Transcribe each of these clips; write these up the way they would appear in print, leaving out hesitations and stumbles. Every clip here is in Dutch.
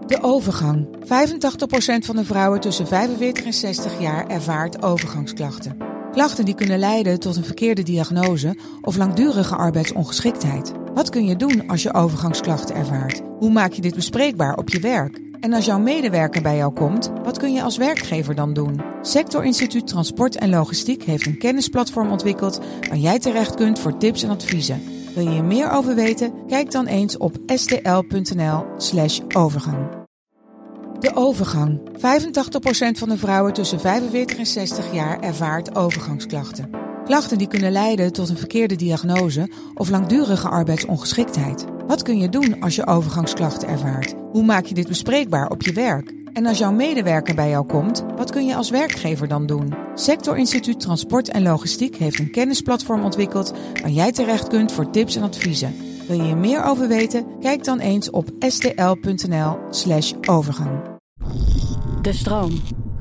De overgang. 85% van de vrouwen tussen 45 en 60 jaar ervaart overgangsklachten. Klachten die kunnen leiden tot een verkeerde diagnose of langdurige arbeidsongeschiktheid. Wat kun je doen als je overgangsklachten ervaart? Hoe maak je dit bespreekbaar op je werk? En als jouw medewerker bij jou komt, wat kun je als werkgever dan doen? Sectorinstituut Transport en Logistiek heeft een kennisplatform ontwikkeld waar jij terecht kunt voor tips en adviezen. Wil je hier meer over weten? Kijk dan eens op stl.nl/overgang. De overgang. 85% van de vrouwen tussen 45 en 60 jaar ervaart overgangsklachten. Klachten die kunnen leiden tot een verkeerde diagnose of langdurige arbeidsongeschiktheid. Wat kun je doen als je overgangsklachten ervaart? Hoe maak je dit bespreekbaar op je werk? En als jouw medewerker bij jou komt, wat kun je als werkgever dan doen? Sectorinstituut Transport en Logistiek heeft een kennisplatform ontwikkeld waar jij terecht kunt voor tips en adviezen. Wil je hier meer over weten? Kijk dan eens op stl.nl/overgang. De stroom.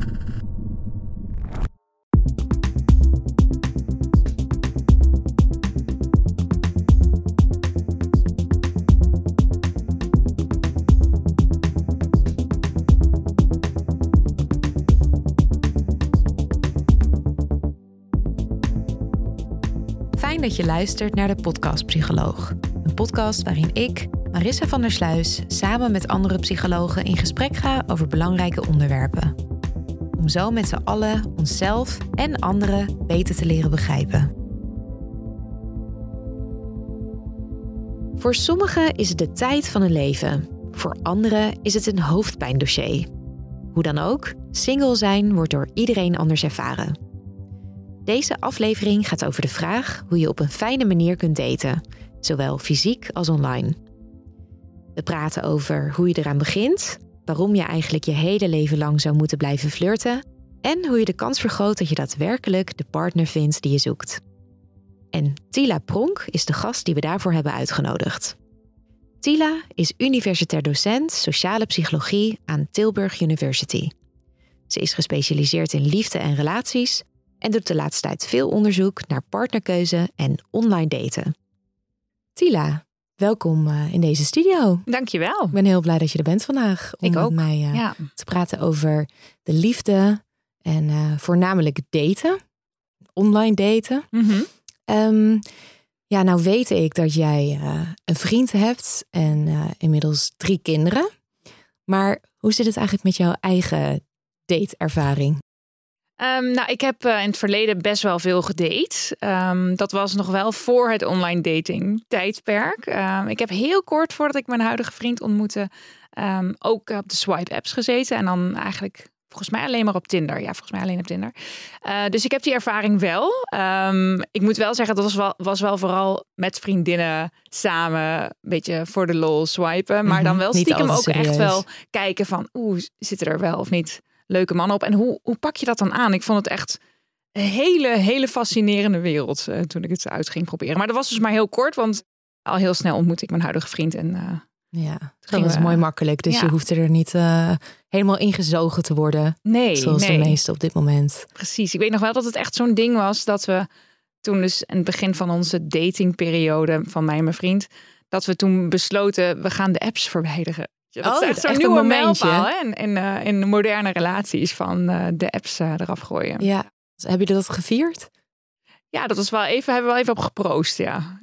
Fijn dat je luistert naar de Podcast Psycholoog. Een podcast waarin ik, Marissa van der Sluis, samen met andere psychologen in gesprek ga over belangrijke onderwerpen. Om zo met z'n allen onszelf en anderen beter te leren begrijpen. Voor sommigen is het de tijd van hun leven. Voor anderen is het een hoofdpijndossier. Hoe dan ook, single zijn wordt door iedereen anders ervaren. Deze aflevering gaat over de vraag hoe je op een fijne manier kunt daten, zowel fysiek als online. We praten over hoe je eraan begint, waarom je eigenlijk je hele leven lang zou moeten blijven flirten en hoe je de kans vergroot dat je daadwerkelijk de partner vindt die je zoekt. En Tila Pronk is de gast die we daarvoor hebben uitgenodigd. Tila is universitair docent sociale psychologie aan Tilburg University. Ze is gespecialiseerd in liefde en relaties en doet de laatste tijd veel onderzoek naar partnerkeuze en online daten. Tila, welkom in deze studio. Dankjewel. Ik ben heel blij dat je er bent vandaag om met mij te praten over de liefde en voornamelijk daten, online daten. Mm-hmm. Nou weet ik dat jij een vriend hebt en inmiddels 3 kinderen. Maar hoe zit het eigenlijk met jouw eigen dateervaring? Ik heb in het verleden best wel veel gedate. Dat was nog wel voor het online dating tijdperk. Ik heb heel kort voordat ik mijn huidige vriend ontmoette ook op de swipe apps gezeten. En dan eigenlijk volgens mij alleen maar op Tinder. Ja, volgens mij alleen op Tinder. Dus ik heb die ervaring wel. Ik moet wel zeggen, dat was wel vooral met vriendinnen samen een beetje voor de lol swipen. Maar dan wel stiekem ook serieus. Echt wel kijken van zitten er wel of niet leuke mannen op. En hoe pak je dat dan aan? Ik vond het echt een hele fascinerende wereld toen ik het uit ging proberen. Maar dat was dus maar heel kort, want al heel snel ontmoette ik mijn huidige vriend. En dat is mooi makkelijk. Dus je hoeft er niet helemaal ingezogen te worden. Nee. De meeste op dit moment. Precies. Ik weet nog wel dat het echt zo'n ding was dat we toen dus in het begin van onze datingperiode van mij en mijn vriend, dat we toen besloten, we gaan de apps verwijderen. Dat is echt zo'n nieuwe mijlpaal in moderne relaties van de apps eraf gooien. Ja. Dus hebben jullie dat gevierd? Ja, dat was wel even, hebben we wel even op geproost, ja.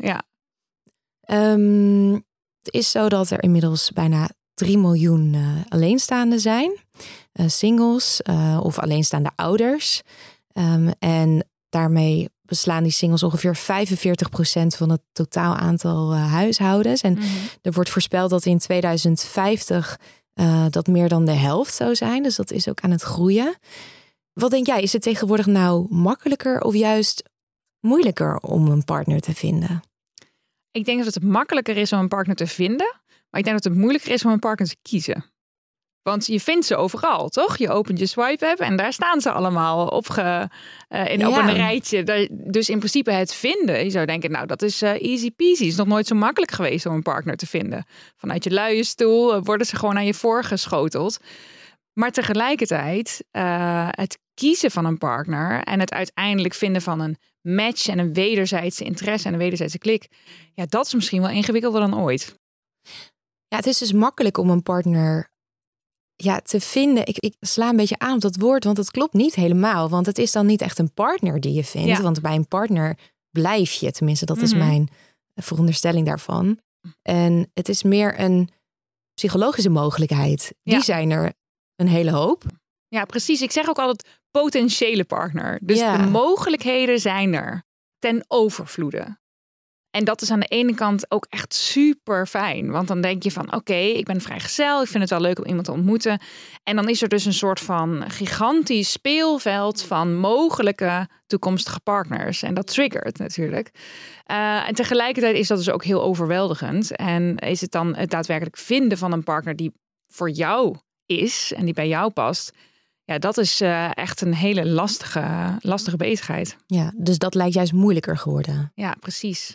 Het is zo dat er inmiddels bijna 3 miljoen alleenstaanden zijn. Singles of alleenstaande ouders. En daarmee beslaan die singles ongeveer 45% van het totaal aantal huishoudens. En er wordt voorspeld dat in 2050 dat meer dan de helft zou zijn. Dus dat is ook aan het groeien. Wat denk jij, is het tegenwoordig nou makkelijker of juist moeilijker om een partner te vinden? Ik denk dat het makkelijker is om een partner te vinden. Maar ik denk dat het moeilijker is om een partner te kiezen. Want je vindt ze overal, toch? Je opent je swipe app en daar staan ze allemaal op een rijtje. Dus in principe het vinden, je zou denken, nou dat is easy peasy. Het is nog nooit zo makkelijk geweest om een partner te vinden. Vanuit je luie stoel worden ze gewoon aan je voorgeschoteld. Maar tegelijkertijd het kiezen van een partner en het uiteindelijk vinden van een match en een wederzijdse interesse en een wederzijdse klik. Ja, dat is misschien wel ingewikkelder dan ooit. Ja, het is dus makkelijk om een partner te vinden. Ik sla een beetje aan op dat woord, want het klopt niet helemaal. Want het is dan niet echt een partner die je vindt. Ja. Want bij een partner blijf je. Tenminste, dat is mijn veronderstelling daarvan. En het is meer een psychologische mogelijkheid. Die zijn er een hele hoop. Ja, precies. Ik zeg ook altijd potentiële partner. Dus de mogelijkheden zijn er ten overvloede. En dat is aan de ene kant ook echt super fijn. Want dan denk je van oké, ik ben vrijgezel. Ik vind het wel leuk om iemand te ontmoeten. En dan is er dus een soort van gigantisch speelveld van mogelijke toekomstige partners. En dat triggert natuurlijk. En tegelijkertijd is dat dus ook heel overweldigend. En is het dan het daadwerkelijk vinden van een partner die voor jou is en die bij jou past. Ja, dat is echt een hele lastige bezigheid. Ja, dus dat lijkt juist moeilijker geworden. Ja, precies.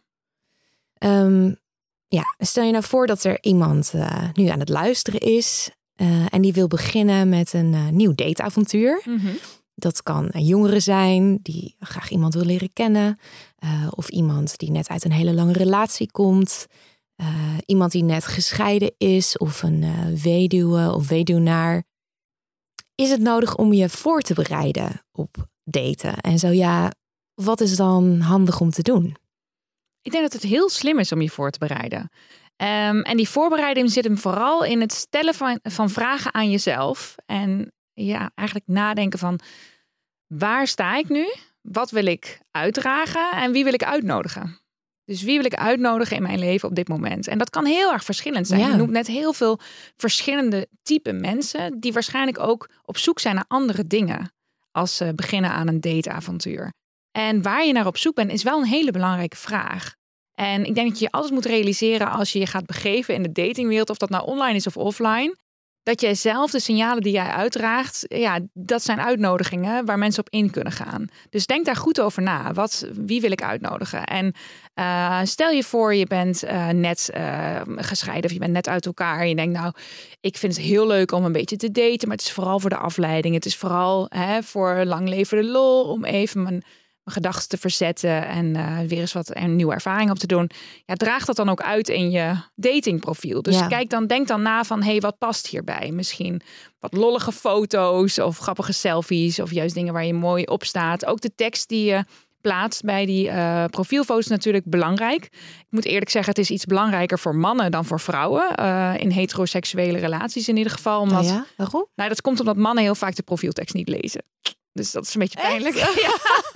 Ja. Stel je nou voor dat er iemand nu aan het luisteren is en die wil beginnen met een nieuw dateavontuur. Mm-hmm. Dat kan een jongere zijn die graag iemand wil leren kennen. Of iemand die net uit een hele lange relatie komt. Iemand die net gescheiden is of een weduwe of weduwnaar. Is het nodig om je voor te bereiden op daten? En zo ja, wat is dan handig om te doen? Ik denk dat het heel slim is om je voor te bereiden. En die voorbereiding zit hem vooral in het stellen van vragen aan jezelf. En ja, eigenlijk nadenken van waar sta ik nu? Wat wil ik uitdragen? En wie wil ik uitnodigen? Dus wie wil ik uitnodigen in mijn leven op dit moment? En dat kan heel erg verschillend zijn. Ja. Je noemt net heel veel verschillende type mensen die waarschijnlijk ook op zoek zijn naar andere dingen als ze beginnen aan een dateavontuur. En waar je naar op zoek bent is wel een hele belangrijke vraag. En ik denk dat je altijd moet realiseren als je je gaat begeven in de datingwereld, of dat nou online is of offline, dat jij zelf de signalen die jij uitdraagt, ja, dat zijn uitnodigingen waar mensen op in kunnen gaan. Dus denk daar goed over na. Wie wil ik uitnodigen? En stel je voor, je bent net gescheiden of je bent net uit elkaar. En je denkt, nou, ik vind het heel leuk om een beetje te daten, maar het is vooral voor de afleiding. Het is vooral voor lang leven de lol, om even mijn gedachten te verzetten en weer eens een nieuwe ervaring op te doen. Ja, draag dat dan ook uit in je datingprofiel. Dus denk dan na van, wat past hierbij? Misschien wat lollige foto's of grappige selfies of juist dingen waar je mooi op staat. Ook de tekst die je plaatst bij die profielfoto's natuurlijk belangrijk. Ik moet eerlijk zeggen, het is iets belangrijker voor mannen dan voor vrouwen. In heteroseksuele relaties in ieder geval. Omdat, waarom? Nou, dat komt omdat mannen heel vaak de profieltekst niet lezen. Dus dat is een beetje pijnlijk. Ja.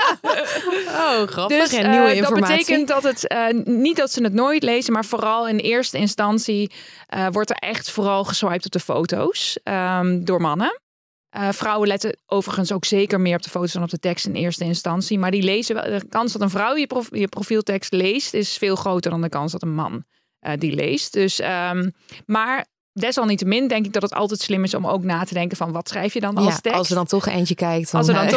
Oh, grappig. Dus en nieuwe informatie. Dat betekent dat het niet dat ze het nooit lezen, maar vooral in eerste instantie wordt er echt vooral geswiped op de foto's door mannen. Vrouwen letten overigens ook zeker meer op de foto's dan op de tekst in eerste instantie. Maar die lezen wel. De kans dat een vrouw je profieltekst leest is veel groter dan de kans dat een man die leest. Dus, maar desalniettemin denk ik dat het altijd slim is om ook na te denken van wat schrijf je dan als tekst. Als er dan toch eentje kijkt.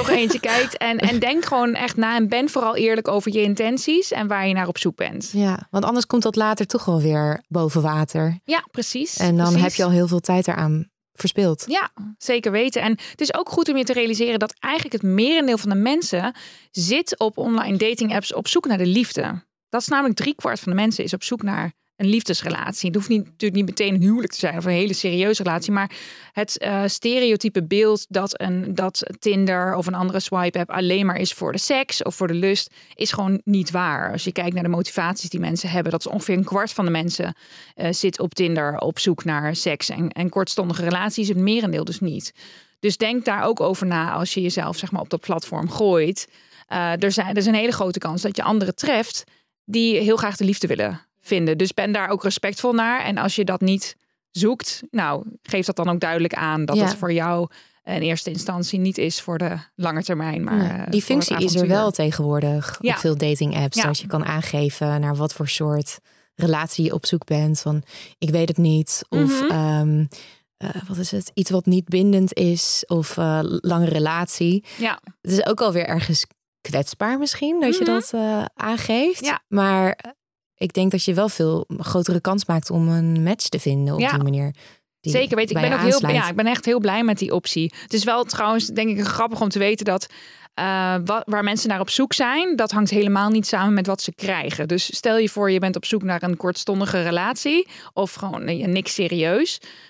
En denk gewoon echt na en ben vooral eerlijk over je intenties en waar je naar op zoek bent. Ja, want anders komt dat later toch wel weer boven water. Ja, precies. En dan heb je al heel veel tijd eraan verspeeld. Ja, zeker weten. En het is ook goed om je te realiseren dat eigenlijk het merendeel van de mensen zit op online dating apps op zoek naar de liefde. Dat is namelijk 3/4 van de mensen is op zoek naar een liefdesrelatie. Het hoeft natuurlijk niet meteen een huwelijk te zijn of een hele serieuze relatie, maar het stereotype beeld dat Tinder of een andere swipe app alleen maar is voor de seks of voor de lust, is gewoon niet waar. Als je kijkt naar de motivaties die mensen hebben, dat is ongeveer 1/4 van de mensen zit op Tinder op zoek naar seks en kortstondige relaties, het merendeel dus niet. Dus denk daar ook over na als je jezelf zeg maar op dat platform gooit. Er is een hele grote kans dat je anderen treft die heel graag de liefde willen vinden. Dus ben daar ook respectvol naar. En als je dat niet zoekt, nou, geef dat dan ook duidelijk aan dat het voor jou in eerste instantie niet is voor de lange termijn. Maar die functie is er wel tegenwoordig op veel dating apps. Ja. Dat je kan aangeven naar wat voor soort relatie je op zoek bent. Van ik weet het niet. Of wat is het? Iets wat niet bindend is. Of lange relatie. Ja. Het is ook alweer ergens kwetsbaar misschien dat je dat aangeeft. Ja. Maar ik denk dat je wel veel grotere kans maakt om een match te vinden op die manier. Zeker weten. Ik ben echt heel blij met die optie. Het is wel trouwens, denk ik, grappig om te weten dat waar mensen naar op zoek zijn, dat hangt helemaal niet samen met wat ze krijgen. Dus stel je voor, je bent op zoek naar een kortstondige relatie of gewoon niks serieus.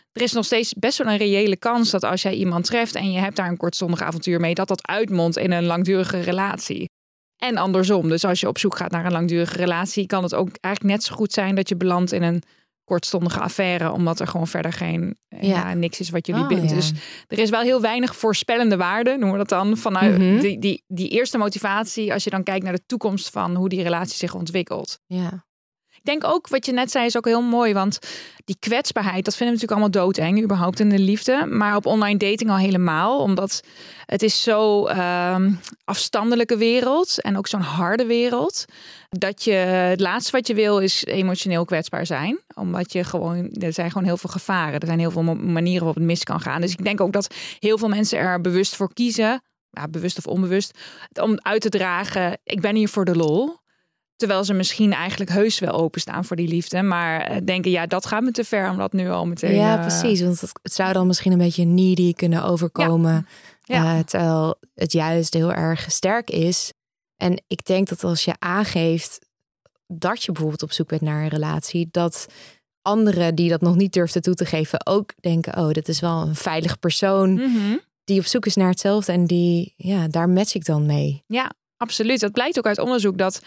er is nog steeds best wel een reële kans dat als jij iemand treft en je hebt daar een kortstondig avontuur mee, dat uitmondt in een langdurige relatie. En andersom. Dus als je op zoek gaat naar een langdurige relatie, kan het ook eigenlijk net zo goed zijn dat je belandt in een kortstondige affaire, omdat er gewoon verder geen niks is wat jullie bindt. Ja. Dus er is wel heel weinig voorspellende waarde, noemen we dat dan, vanuit die eerste motivatie, als je dan kijkt naar de toekomst van hoe die relatie zich ontwikkelt. Ja. Ik denk ook, wat je net zei, is ook heel mooi. Want die kwetsbaarheid, dat vinden we natuurlijk allemaal doodeng, überhaupt in de liefde. Maar op online dating al helemaal. Omdat het is zo afstandelijke wereld. En ook zo'n harde wereld. Dat je het laatste wat je wil is emotioneel kwetsbaar zijn. Omdat je er zijn gewoon heel veel gevaren. Er zijn heel veel manieren waarop het mis kan gaan. Dus ik denk ook dat heel veel mensen er bewust voor kiezen. Ja, bewust of onbewust. Om uit te dragen, ik ben hier voor de lol. Terwijl ze misschien eigenlijk heus wel openstaan voor die liefde. Maar denken, dat gaat me te ver om dat nu al meteen... Ja, precies. Want het zou dan misschien een beetje needy kunnen overkomen. Ja. Terwijl het juist heel erg sterk is. En ik denk dat als je aangeeft dat je bijvoorbeeld op zoek bent naar een relatie, dat anderen die dat nog niet durfden toe te geven ook denken, dit is wel een veilige persoon die op zoek is naar hetzelfde. En daar match ik dan mee. Ja. Absoluut. Dat blijkt ook uit onderzoek dat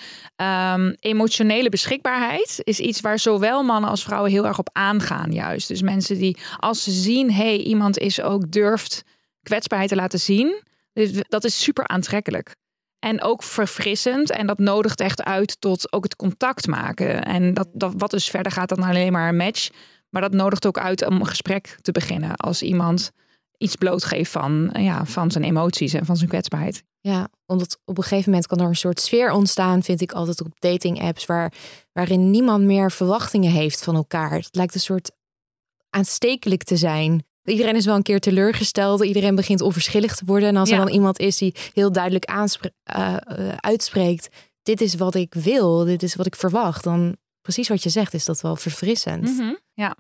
emotionele beschikbaarheid is iets waar zowel mannen als vrouwen heel erg op aangaan juist. Dus mensen die, als ze zien, iemand is ook durft kwetsbaarheid te laten zien, dat is super aantrekkelijk. En ook verfrissend. En dat nodigt echt uit tot ook het contact maken. En dat wat dus verder gaat dan alleen maar een match. Maar dat nodigt ook uit om een gesprek te beginnen. Als iemand iets blootgeeft van zijn emoties en van zijn kwetsbaarheid. Ja, omdat op een gegeven moment kan er een soort sfeer ontstaan, vind ik altijd op dating apps, waarin niemand meer verwachtingen heeft van elkaar. Het lijkt een soort aanstekelijk te zijn. Iedereen is wel een keer teleurgesteld. Iedereen begint onverschillig te worden. En als er dan iemand is die heel duidelijk uitspreekt, dit is wat ik wil, dit is wat ik verwacht, dan precies wat je zegt, is dat wel verfrissend. Mm-hmm. Ja.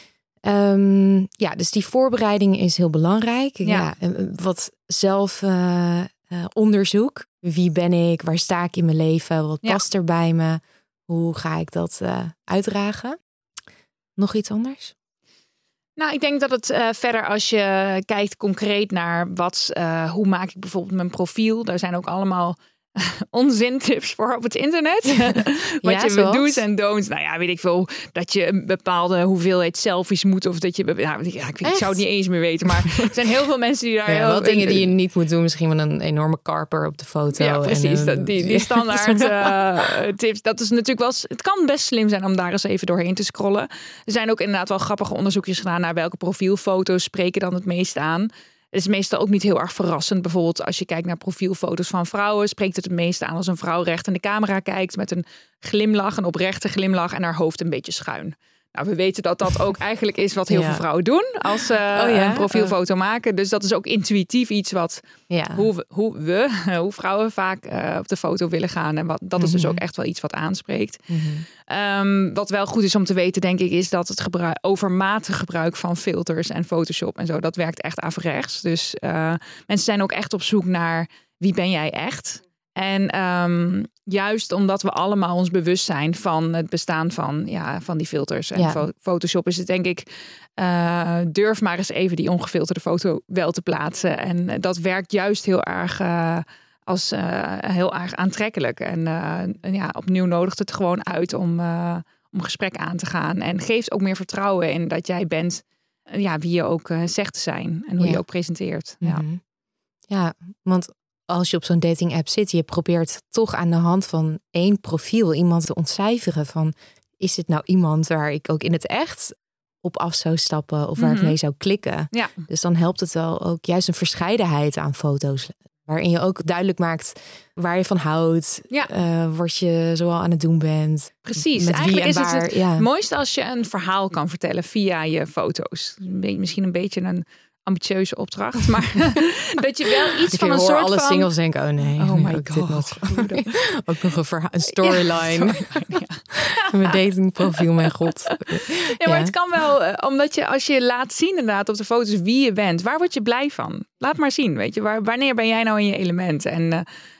Dus die voorbereiding is heel belangrijk. Ja, wat zelf onderzoek. Wie ben ik? Waar sta ik in mijn leven? Wat past er bij me? Hoe ga ik dat uitdragen? Nog iets anders? Nou, ik denk dat het verder, als je kijkt concreet naar hoe maak ik bijvoorbeeld mijn profiel. Daar zijn ook allemaal onzintips voor op het internet. Wat je doet en don'ts. Nou ja, weet ik veel. Dat je een bepaalde hoeveelheid selfies moet. Of dat je... ik zou het niet eens meer weten. Maar er zijn heel veel mensen die daar... wat dingen die je niet moet doen. Misschien wel een enorme karper op de foto. Ja, precies. Die standaard tips. Dat is natuurlijk wel... Het kan best slim zijn om daar eens even doorheen te scrollen. Er zijn ook inderdaad wel grappige onderzoekjes gedaan naar welke profielfoto's spreken dan het meest aan. Het is meestal ook niet heel erg verrassend. Bijvoorbeeld als je kijkt naar profielfoto's van vrouwen, spreekt het meeste aan als een vrouw recht in de camera kijkt met een glimlach, een oprechte glimlach en haar hoofd een beetje schuin. Nou, we weten dat dat ook eigenlijk is wat heel veel vrouwen doen als ze een profielfoto maken. Dus dat is ook intuïtief iets wat hoe vrouwen vaak op de foto willen gaan. En dat is dus ook echt wel iets wat aanspreekt. Wat wel goed is om te weten, denk ik, is dat het overmatig gebruik van filters en Photoshop en zo, dat werkt echt averechts. Dus mensen zijn ook echt op zoek naar wie ben jij echt? En juist omdat we allemaal ons bewust zijn van het bestaan van die filters en Photoshop, is het denk ik, durf maar eens even die ongefilterde foto wel te plaatsen. En dat werkt juist heel erg heel erg aantrekkelijk. En opnieuw nodigt het gewoon uit om gesprek aan te gaan. En geeft ook meer vertrouwen in dat jij bent wie je ook zegt te zijn. En hoe je ook presenteert. Mm-hmm. Ja, want als je op zo'n dating app zit, je probeert toch aan de hand van één profiel iemand te ontcijferen van, is dit nou iemand waar ik ook in het echt op af zou stappen of waar ik mee zou klikken? Ja. Dus dan helpt het wel ook juist een verscheidenheid aan foto's, waarin je ook duidelijk maakt waar je van houdt, wat je zoal aan het doen bent. Precies, met eigenlijk wie en is waar, het mooiste als je een verhaal kan vertellen via je foto's. Misschien een beetje een ambitieuze opdracht, maar dat je wel iets van een soort alle van... singles denken, oh nee, oh my ook god, dit nog. Ook nog een storyline. Mijn datingprofiel, mijn god. Ja, maar het kan wel, omdat je, als je laat zien inderdaad op de foto's wie je bent, waar word je blij van? Laat maar zien, weet je. Wanneer ben jij nou in je element? En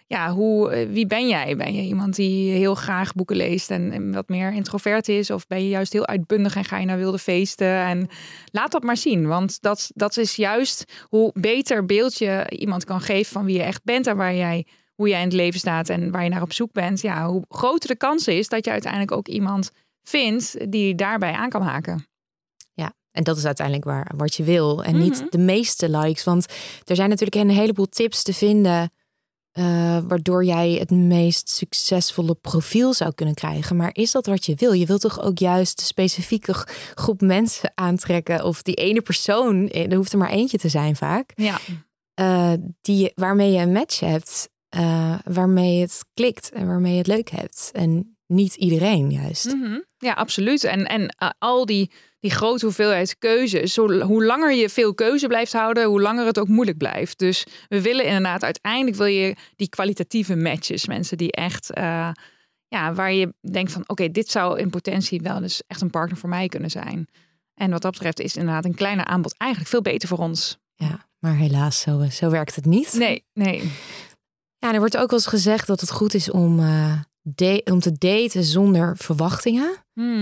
wie ben jij? Ben je iemand die heel graag boeken leest en wat meer introvert is? Of ben je juist heel uitbundig en ga je naar wilde feesten? En laat dat maar zien. Want dat is juist hoe beter beeld je iemand kan geven van wie je echt bent en hoe jij in het leven staat en waar je naar op zoek bent. Ja, hoe groter de kans is dat je uiteindelijk ook iemand vindt die daarbij aan kan haken. Ja, en dat is uiteindelijk wat je wil. En niet de meeste likes. Want er zijn natuurlijk een heleboel tips te vinden waardoor jij het meest succesvolle profiel zou kunnen krijgen. Maar is dat wat je wil? Je wilt toch ook juist de specifieke groep mensen aantrekken? Of die ene persoon, er hoeft er maar eentje te zijn vaak. Ja. Waarmee je een match hebt. Waarmee het klikt en waarmee je het leuk hebt. En niet iedereen juist. Mm-hmm. Ja, absoluut. En al die grote hoeveelheid keuzes. Hoe langer je veel keuze blijft houden, hoe langer het ook moeilijk blijft. Dus we willen inderdaad, uiteindelijk wil je die kwalitatieve matches. Mensen die echt, waar je denkt van oké, dit zou in potentie wel dus echt een partner voor mij kunnen zijn. En wat dat betreft is inderdaad een kleiner aanbod eigenlijk veel beter voor ons. Ja, maar helaas, zo werkt het niet. Nee. Ja, er wordt ook wel eens gezegd dat het goed is om te daten zonder verwachtingen.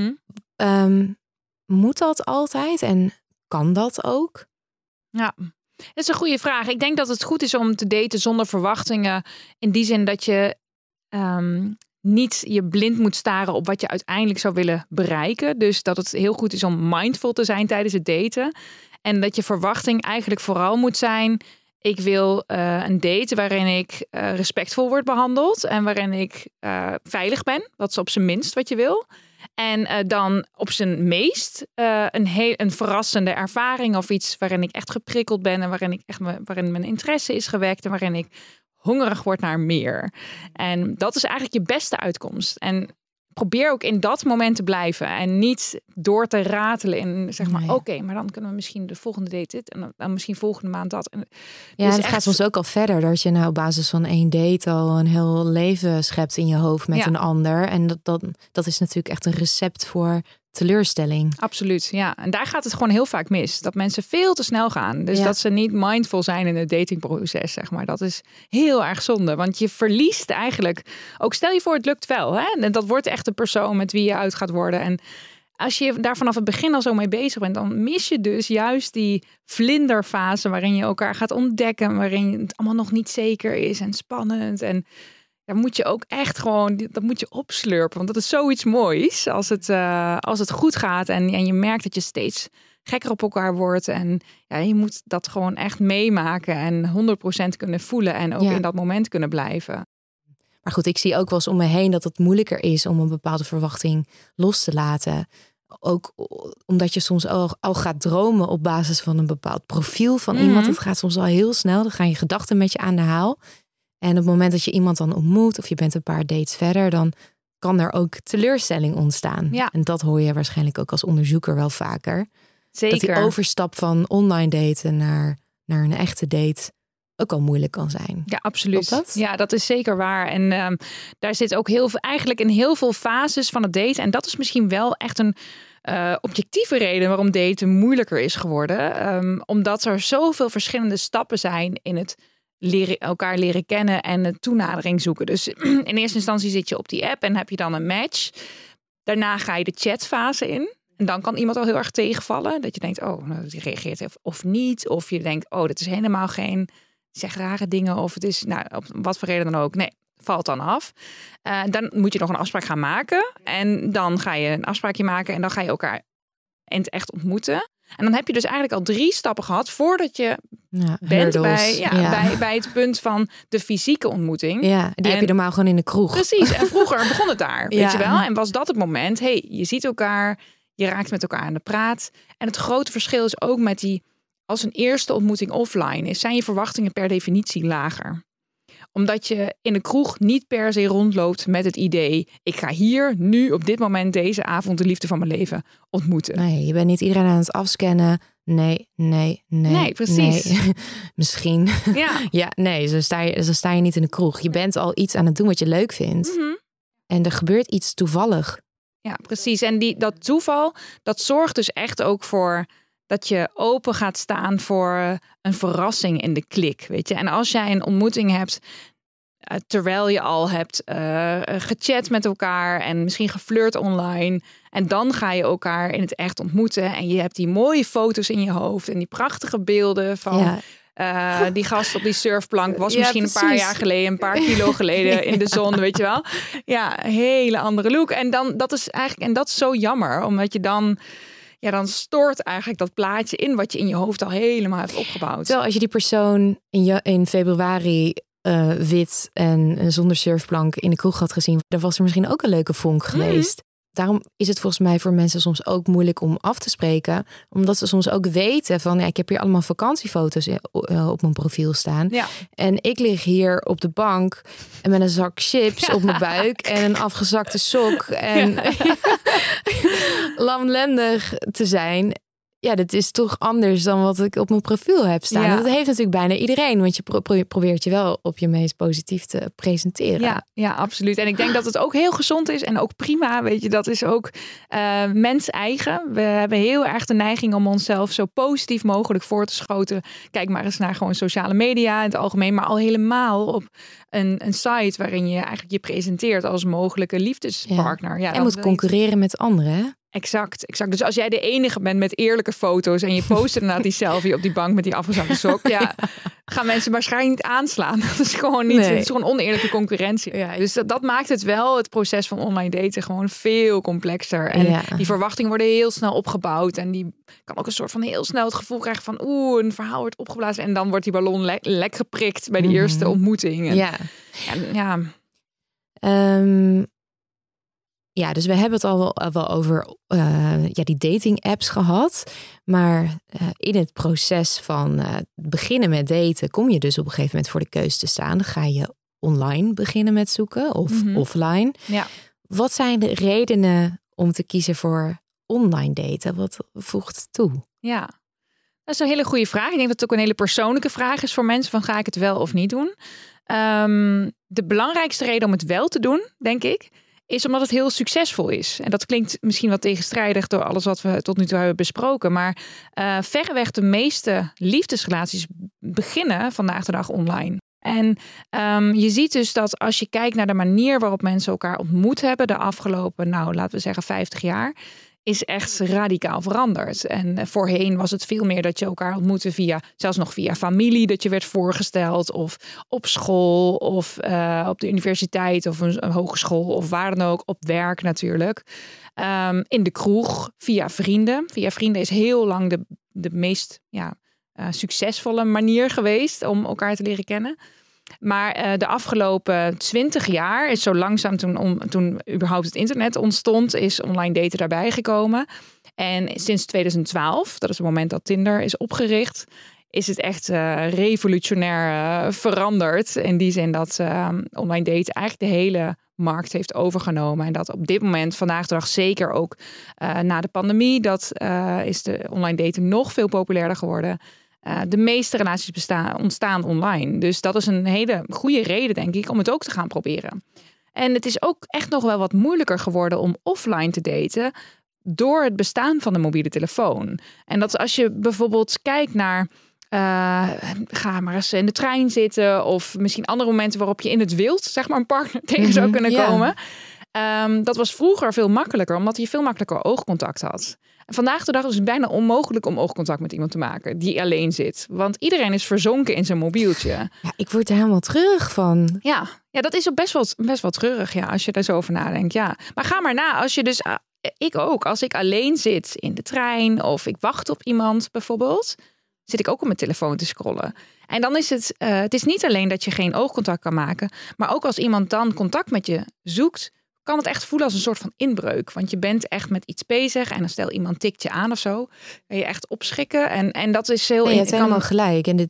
Moet dat altijd en kan dat ook? Ja, dat is een goede vraag. Ik denk dat het goed is om te daten zonder verwachtingen. In die zin dat je niet je blind moet staren op wat je uiteindelijk zou willen bereiken. Dus dat het heel goed is om mindful te zijn tijdens het daten. En dat je verwachting eigenlijk vooral moet zijn: ik wil een date waarin ik respectvol word behandeld en waarin ik veilig ben. Dat is op zijn minst wat je wil. En dan op zijn meest een verrassende ervaring of iets waarin ik echt geprikkeld ben en waarin mijn interesse is gewekt en waarin ik hongerig word naar meer. En dat is eigenlijk je beste uitkomst. En probeer ook in dat moment te blijven en niet door te ratelen in zeg maar, oké, maar dan kunnen we misschien de volgende date dit en dan misschien volgende maand dat. En dus het gaat soms ook al verder dat je op basis van 1 date al een heel leven schept in je hoofd met een ander. En dat is natuurlijk echt een recept voor teleurstelling. Absoluut, ja. En daar gaat het gewoon heel vaak mis. Dat mensen veel te snel gaan. Dus dat ze niet mindful zijn in het datingproces, zeg maar. Dat is heel erg zonde. Want je verliest eigenlijk... Ook stel je voor, het lukt wel. Hè? En dat wordt echt de persoon met wie je uit gaat worden. En als je daar vanaf het begin al zo mee bezig bent, dan mis je dus juist die vlinderfase waarin je elkaar gaat ontdekken. Waarin het allemaal nog niet zeker is en spannend. En daar moet je ook echt dat moet je opslurpen. Want dat is zoiets moois als het goed gaat. En je merkt dat je steeds gekker op elkaar wordt. En je moet dat gewoon echt meemaken. En 100% kunnen voelen. En ook in dat moment kunnen blijven. Maar goed, ik zie ook wel eens om me heen dat het moeilijker is om een bepaalde verwachting los te laten. Ook omdat je soms al gaat dromen op basis van een bepaald profiel van iemand. Het gaat soms al heel snel. Dan gaan je gedachten met je aan de haal. En op het moment dat je iemand dan ontmoet of je bent een paar dates verder, dan kan er ook teleurstelling ontstaan. Ja. En dat hoor je waarschijnlijk ook als onderzoeker wel vaker. Zeker. Dat die overstap van online daten naar een echte date ook al moeilijk kan zijn. Ja, absoluut. Klopt dat? Ja, dat is zeker waar. En daar zit ook eigenlijk in heel veel fases van het daten. En dat is misschien wel echt een objectieve reden waarom daten moeilijker is geworden. Omdat er zoveel verschillende stappen zijn in het elkaar leren kennen en een toenadering zoeken. Dus in eerste instantie zit je op die app en heb je dan een match. Daarna ga je de chatfase in. En dan kan iemand al heel erg tegenvallen. Dat je denkt, die reageert of niet. Of je denkt, dat is helemaal geen... Die zegt rare dingen of het is, op wat voor reden dan ook. Nee, valt dan af. Dan moet je nog een afspraak gaan maken. En dan ga je een afspraakje maken en dan ga je elkaar in het echt ontmoeten. En dan heb je dus eigenlijk al 3 stappen gehad voordat je bent bij het punt van de fysieke ontmoeting. Ja, die heb je normaal gewoon in de kroeg. Precies, en vroeger begon het daar, weet je wel. En was dat het moment, je ziet elkaar, je raakt met elkaar aan de praat. En het grote verschil is ook als een eerste ontmoeting offline is, zijn je verwachtingen per definitie lager. Omdat je in de kroeg niet per se rondloopt met het idee, ik ga hier nu op dit moment deze avond de liefde van mijn leven ontmoeten. Nee, je bent niet iedereen aan het afscannen. Nee, precies. Nee. Misschien. Ja. Nee, zo sta je niet in de kroeg. Je bent al iets aan het doen wat je leuk vindt. Mm-hmm. En er gebeurt iets toevallig. Ja, precies. En dat toeval, dat zorgt dus echt ook voor dat je open gaat staan voor een verrassing in de klik, weet je. En als jij een ontmoeting hebt terwijl je al hebt gechat met elkaar en misschien geflirt online. En dan ga je elkaar in het echt ontmoeten. En je hebt die mooie foto's in je hoofd en die prachtige beelden van... die gast op die surfplank was misschien een paar jaar geleden, een paar kilo geleden in de zon, weet je wel. Ja, een hele andere look. En dan, dat is zo jammer, omdat je dan stoort eigenlijk dat plaatje in wat je in je hoofd al helemaal hebt opgebouwd. Terwijl als je die persoon in februari wit en zonder surfplank in de kroeg had gezien, dan was er misschien ook een leuke vonk geweest. Daarom is het volgens mij voor mensen soms ook moeilijk om af te spreken. Omdat ze soms ook weten van... ik heb hier allemaal vakantiefoto's op mijn profiel staan. Ja. En ik lig hier op de bank en met een zak chips op mijn buik... en een afgezakte sok. En lamlendig te zijn... Ja, dat is toch anders dan wat ik op mijn profiel heb staan. Ja. Dat heeft natuurlijk bijna iedereen. Want je probeert je wel op je meest positief te presenteren. Ja, absoluut. En ik denk dat het ook heel gezond is en ook prima. Weet je, dat is ook mens eigen. We hebben heel erg de neiging om onszelf zo positief mogelijk voor te schoten. Kijk maar eens naar gewoon sociale media in het algemeen. Maar al helemaal op een site waarin je eigenlijk je presenteert als mogelijke liefdespartner. Ja, en moet concurreren met anderen, hè? Exact. Dus als jij de enige bent met eerlijke foto's en je post inderdaad die selfie op die bank met die afgezakte sok, gaan mensen waarschijnlijk niet aanslaan. Dat is gewoon niet. Het is gewoon oneerlijke concurrentie. Ja. Dus dat maakt het wel, het proces van online daten, gewoon veel complexer. En die verwachtingen worden heel snel opgebouwd. En die kan ook een soort van heel snel het gevoel krijgen van een verhaal wordt opgeblazen. En dan wordt die ballon lek geprikt bij de eerste ontmoeting. Ja, dus we hebben het al wel over die dating apps gehad. Maar in het proces van beginnen met daten kom je dus op een gegeven moment voor de keuze te staan. Dan ga je online beginnen met zoeken of offline. Ja. Wat zijn de redenen om te kiezen voor online daten? Wat voegt toe? Ja, dat is een hele goede vraag. Ik denk dat het ook een hele persoonlijke vraag is voor mensen van ga ik het wel of niet doen? De belangrijkste reden om het wel te doen, denk ik, is omdat het heel succesvol is. En dat klinkt misschien wat tegenstrijdig door alles wat we tot nu toe hebben besproken. Maar verreweg de meeste liefdesrelaties beginnen vandaag de dag online. En je ziet dus dat als je kijkt naar de manier waarop mensen elkaar ontmoet hebben de afgelopen, laten we zeggen 50 jaar, is echt radicaal veranderd. En voorheen was het veel meer dat je elkaar ontmoette zelfs nog via familie, dat je werd voorgesteld, of op school, of op de universiteit, of een hogeschool, of waar dan ook, op werk natuurlijk. In de kroeg, via vrienden. Via vrienden is heel lang de meest succesvolle manier geweest om elkaar te leren kennen. Maar de afgelopen 20 jaar is zo langzaam toen überhaupt het internet ontstond, is online daten daarbij gekomen. En sinds 2012, dat is het moment dat Tinder is opgericht, is het echt revolutionair veranderd. In die zin dat online daten eigenlijk de hele markt heeft overgenomen. En dat op dit moment, vandaag de dag zeker ook na de pandemie, is de online daten nog veel populairder geworden. De meeste relaties ontstaan online. Dus dat is een hele goede reden, denk ik, om het ook te gaan proberen. En het is ook echt nog wel wat moeilijker geworden om offline te daten door het bestaan van de mobiele telefoon. En dat als je bijvoorbeeld kijkt naar ga maar eens in de trein zitten of misschien andere momenten waarop je in het wild, zeg maar, een partner tegen zou kunnen komen. Dat was vroeger veel makkelijker, omdat je veel makkelijker oogcontact had. En vandaag de dag is het bijna onmogelijk om oogcontact met iemand te maken die alleen zit. Want iedereen is verzonken in zijn mobieltje. Ja, ik word er helemaal treurig van. Ja, dat is ook best wel treurig, als je daar zo over nadenkt. Ja. Maar ga maar na, als je dus, ik ook, als ik alleen zit in de trein of ik wacht op iemand bijvoorbeeld, zit ik ook op mijn telefoon te scrollen. En dan is het is niet alleen dat je geen oogcontact kan maken, maar ook als iemand dan contact met je zoekt, kan het echt voelen als een soort van inbreuk. Want je bent echt met iets bezig en dan stel iemand tikt je aan of zo, kan je echt opschrikken. En dat is heel... Nee, je hebt helemaal gelijk. En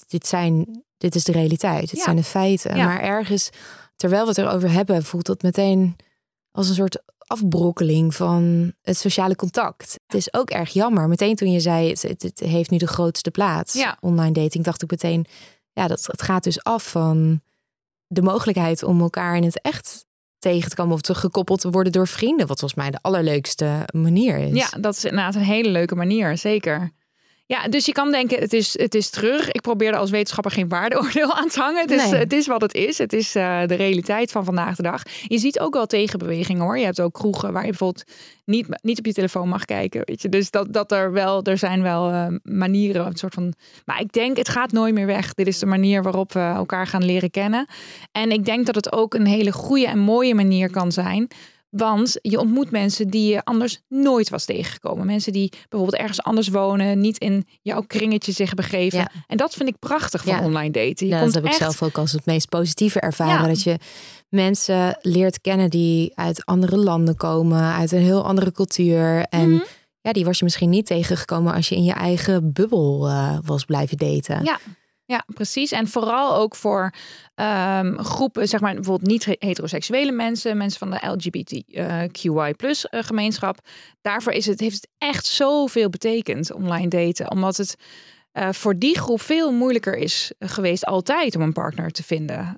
dit is de realiteit. Dit zijn de feiten. Ja. Maar ergens, terwijl we het erover hebben, voelt het meteen als een soort afbrokkeling van het sociale contact. Het is ook erg jammer. Meteen toen je zei, het heeft nu de grootste plaats. Ja. Online dating, dacht ik meteen, het gaat dus af van de mogelijkheid om elkaar in het echt tegen te komen of gekoppeld te worden door vrienden. Wat volgens mij de allerleukste manier is. Ja, dat is inderdaad een hele leuke manier, zeker. Ja, dus je kan denken, het is terug. Ik probeer er als wetenschapper geen waardeoordeel aan te hangen. Het is wat het is. Het is de realiteit van vandaag de dag. Je ziet ook wel tegenbewegingen hoor. Je hebt ook kroegen waar je bijvoorbeeld niet op je telefoon mag kijken. Weet je? Dus er zijn wel manieren. Een soort van. Maar ik denk, het gaat nooit meer weg. Dit is de manier waarop we elkaar gaan leren kennen. En ik denk dat het ook een hele goede en mooie manier kan zijn. Want je ontmoet mensen die je anders nooit was tegengekomen. Mensen die bijvoorbeeld ergens anders wonen, niet in jouw kringetje zich begeven. Ja. En dat vind ik prachtig van online daten. Dat heb ik zelf ook als het meest positieve ervaren. Dat je mensen leert kennen die uit andere landen komen, uit een heel andere cultuur. En die was je misschien niet tegengekomen als je in je eigen bubbel was blijven daten. Ja, precies. En vooral ook voor groepen, zeg maar bijvoorbeeld niet heteroseksuele mensen van de LGBTQI+ gemeenschap. Daarvoor heeft het echt zoveel betekend online daten. Omdat het voor die groep veel moeilijker is geweest altijd om een partner te vinden.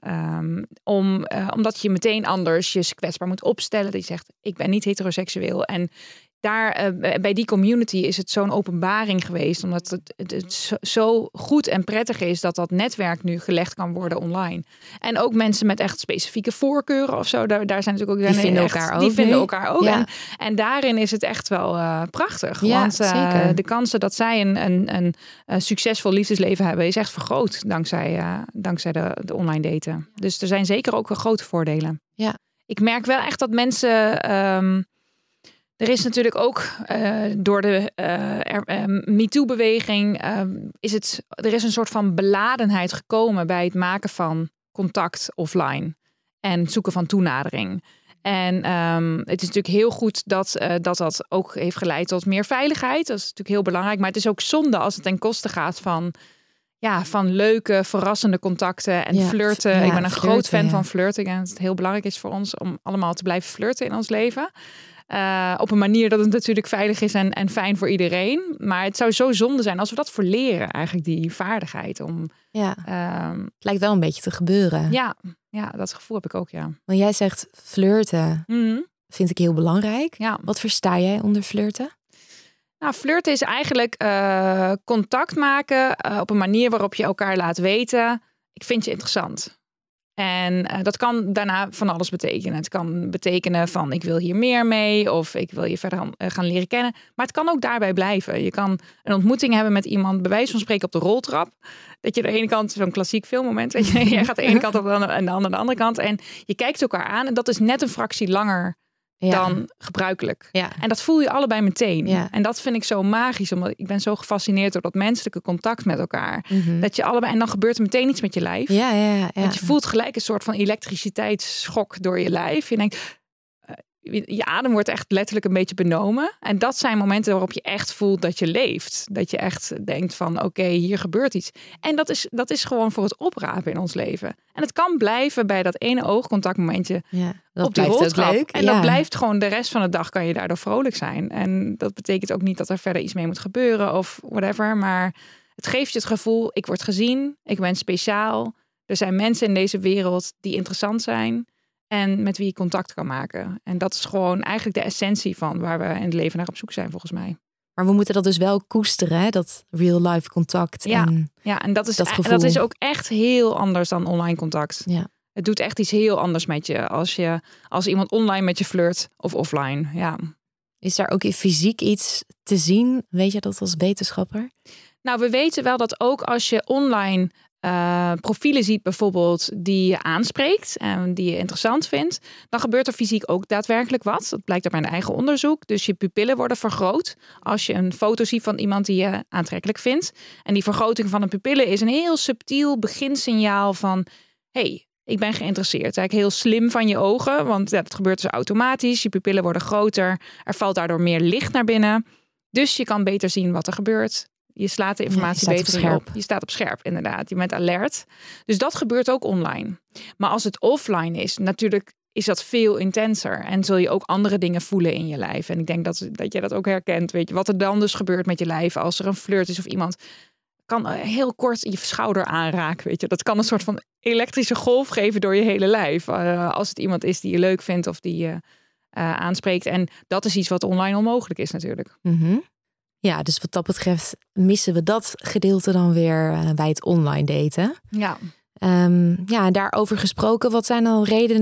Omdat je meteen anders je kwetsbaar moet opstellen. Dat je zegt, ik ben niet heteroseksueel. En daar bij die community is het zo'n openbaring geweest. Omdat het zo goed en prettig is dat netwerk nu gelegd kan worden online. En ook mensen met echt specifieke voorkeuren of zo. Daar zijn natuurlijk ook die vinden elkaar ook. Ja. En daarin is het echt wel prachtig. Ja, want zeker. De kansen dat zij een succesvol liefdesleven hebben is echt vergroot dankzij de online daten. Dus er zijn zeker ook wel grote voordelen. Ja. Ik merk wel echt dat mensen. Er is natuurlijk ook door de MeToo-beweging er is een soort van beladenheid gekomen bij het maken van contact offline en zoeken van toenadering. En het is natuurlijk heel goed dat ook heeft geleid tot meer veiligheid. Dat is natuurlijk heel belangrijk. Maar het is ook zonde als het ten koste gaat van leuke, verrassende contacten en flirten. Ik ben een groot fan van flirten. En het heel belangrijk is voor ons om allemaal te blijven flirten in ons leven. Op een manier dat het natuurlijk veilig is en fijn voor iedereen. Maar het zou zo zonde zijn als we dat verleren, eigenlijk die vaardigheid. Het lijkt wel een beetje te gebeuren. Ja, dat gevoel heb ik ook, ja. Want jij zegt flirten vind ik heel belangrijk. Ja. Wat versta jij onder flirten? Nou, flirten is eigenlijk contact maken op een manier waarop je elkaar laat weten. Ik vind je interessant. En dat kan daarna van alles betekenen. Het kan betekenen van ik wil hier meer mee of ik wil je verder gaan leren kennen. Maar het kan ook daarbij blijven. Je kan een ontmoeting hebben met iemand, bij wijze van spreken op de roltrap. Dat je aan de ene kant, zo'n klassiek filmmoment, weet je, jij gaat de ene kant op en de andere kant. En je kijkt elkaar aan en dat is net een fractie langer dan gebruikelijk. Ja. En dat voel je allebei meteen. Ja. En dat vind ik zo magisch, omdat ik ben zo gefascineerd door dat menselijke contact met elkaar. Dat je allebei, en dan gebeurt er meteen iets met je lijf. Want je voelt gelijk een soort van elektriciteitsschok door je lijf. Je denkt, je adem wordt echt letterlijk een beetje benomen. En dat zijn momenten waarop je echt voelt dat je leeft. Dat je echt denkt van oké, hier gebeurt iets. En dat is gewoon voor het oprapen in ons leven. En het kan blijven bij dat ene oogcontactmomentje op die roltrap. Leuk. En dat blijft gewoon de rest van de dag, kan je daardoor vrolijk zijn. En dat betekent ook niet dat er verder iets mee moet gebeuren of whatever. Maar het geeft je het gevoel, ik word gezien, ik ben speciaal. Er zijn mensen in deze wereld die interessant zijn. En met wie je contact kan maken. En dat is gewoon eigenlijk de essentie van waar we in het leven naar op zoek zijn, volgens mij. Maar we moeten dat dus wel koesteren, hè? Dat real-life contact. En dat is ook echt heel anders dan online contact. Ja. Het doet echt iets heel anders met je als iemand online met je flirt of offline. Ja. Is daar ook fysiek iets te zien? Weet je dat als wetenschapper? Nou, we weten wel dat ook als je online profielen ziet bijvoorbeeld die je aanspreekt en die je interessant vindt, dan gebeurt er fysiek ook daadwerkelijk wat. Dat blijkt uit mijn eigen onderzoek. Dus je pupillen worden vergroot als je een foto ziet van iemand die je aantrekkelijk vindt. En die vergroting van de pupillen is een heel subtiel beginsignaal van hey, ik ben geïnteresseerd. Eigenlijk heel slim van je ogen, want dat gebeurt dus automatisch. Je pupillen worden groter, er valt daardoor meer licht naar binnen. Dus je kan beter zien wat er gebeurt. Je slaat de informatie beter op. Je staat op scherp, inderdaad. Je bent alert. Dus dat gebeurt ook online. Maar als het offline is, natuurlijk is dat veel intenser. En zul je ook andere dingen voelen in je lijf. En ik denk dat jij dat ook herkent. Weet je, wat er dan dus gebeurt met je lijf als er een flirt is of iemand kan heel kort je schouder aanraken. Weet je, dat kan een soort van elektrische golf geven door je hele lijf. Als het iemand is die je leuk vindt of die je aanspreekt. En dat is iets wat online onmogelijk is natuurlijk. Ja, dus wat dat betreft missen we dat gedeelte dan weer bij het online daten. Ja. En daarover gesproken, wat zijn dan